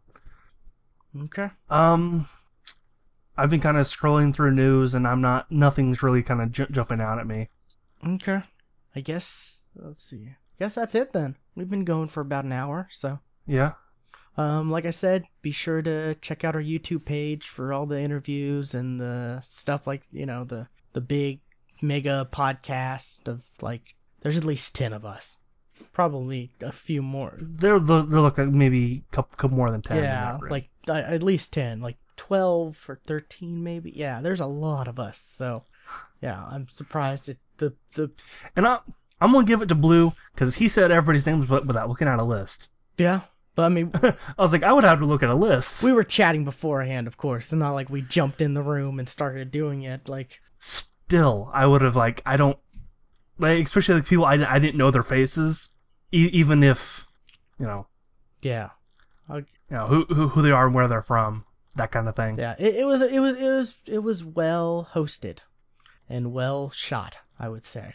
Speaker 1: Okay.
Speaker 2: um, I've been kind of scrolling through news, and I'm not. Nothing's really kind of j- jumping out at me.
Speaker 1: Okay. I guess let's see. I guess that's it then. We've been going for about an hour, so
Speaker 2: Yeah.
Speaker 1: um like I said, be sure to check out our YouTube page for all the interviews and the stuff like, you know, the the big mega podcast of like there's at least ten of us. Probably a few more.
Speaker 2: They're the they're like maybe a couple, couple more than ten in
Speaker 1: Yeah,
Speaker 2: that room.
Speaker 1: like uh, at least ten, like twelve or thirteen maybe. Yeah, there's a lot of us. So, yeah, I'm surprised at the the
Speaker 2: And I I'm gonna give it to Blue because he said everybody's names without looking at a list.
Speaker 1: yeah, but I mean,
Speaker 2: I was like, I would have to look at a list.
Speaker 1: we were chatting beforehand, of course. It's not like we jumped in the room and started doing it. Like,
Speaker 2: Still, I would have like I don't like especially like people I, I didn't know their faces, e- even if you know
Speaker 1: yeah, I,
Speaker 2: you know who, who who they are and where they're from, that kind of thing.
Speaker 1: yeah. It, it was it was it was it was well hosted and well shot, I would say,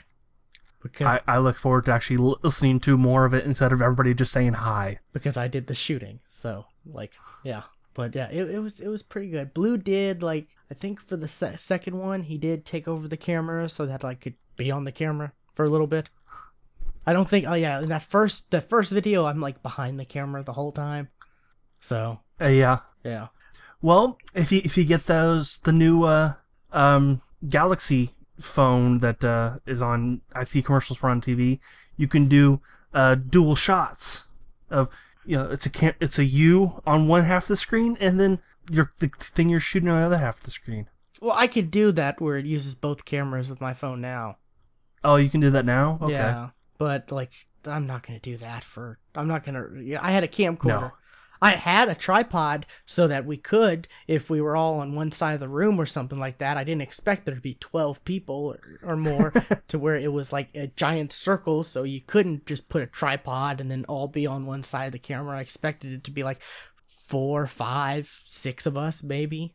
Speaker 2: I,
Speaker 1: because
Speaker 2: I look forward to actually listening to more of it instead of everybody just saying hi.
Speaker 1: because I did the shooting. So, like, yeah. But yeah, it, it was it was pretty good. Blue did like I think for the se- second one he did take over the camera so that I could be on the camera for a little bit. I don't think oh yeah in that first that first video I'm like behind the camera the whole time. So
Speaker 2: Uh, yeah.
Speaker 1: yeah
Speaker 2: Well, if you if you get those the new uh, um, Galaxy phone that uh, is on I see commercials for on T V, you can do uh, dual shots of you know it's a cam- it's a you on one half of the screen and then your the thing you're shooting on the other half of the screen.
Speaker 1: well I could do that where it uses both cameras with my phone now.
Speaker 2: Oh, you can do that now? Okay.
Speaker 1: Yeah, but like I'm not gonna do that for. I'm not gonna. Yeah, I had a camcorder.
Speaker 2: No.
Speaker 1: I had a tripod so that we could, if we were all on one side of the room or something like that. I didn't expect there to be twelve people or, or more to where it was like a giant circle, so you couldn't just put a tripod and then all be on one side of the camera. I expected it to be like four, five, six of us, maybe.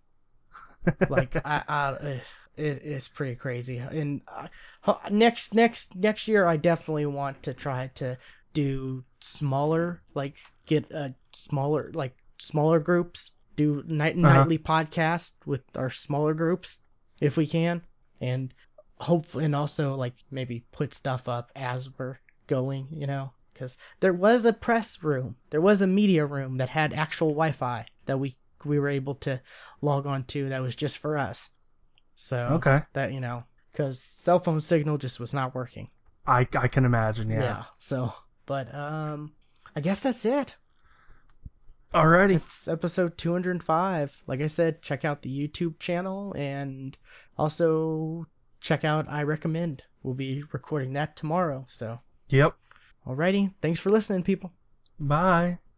Speaker 1: Like I, I it, it's pretty crazy. And uh, next next next year, I definitely want to try to do smaller, like get a smaller, like smaller groups. Do night
Speaker 2: Uh huh.
Speaker 1: nightly podcast with our smaller groups if we can, and hopefully, and also like maybe put stuff up as we're going. You know, because there was a press room, there was a media room that had actual Wi-Fi that we we were able to log on to that was just for us. So
Speaker 2: Okay.
Speaker 1: that, you know, because cell phone signal just was not working.
Speaker 2: I I can imagine. Yeah.
Speaker 1: Yeah. So, but um, I guess that's it.
Speaker 2: Alrighty.
Speaker 1: It's episode two hundred five. Like I said, check out the YouTube channel and also check out I Recommend. We'll be recording that tomorrow. So,
Speaker 2: Yep.
Speaker 1: alrighty. Thanks for listening, people.
Speaker 2: Bye.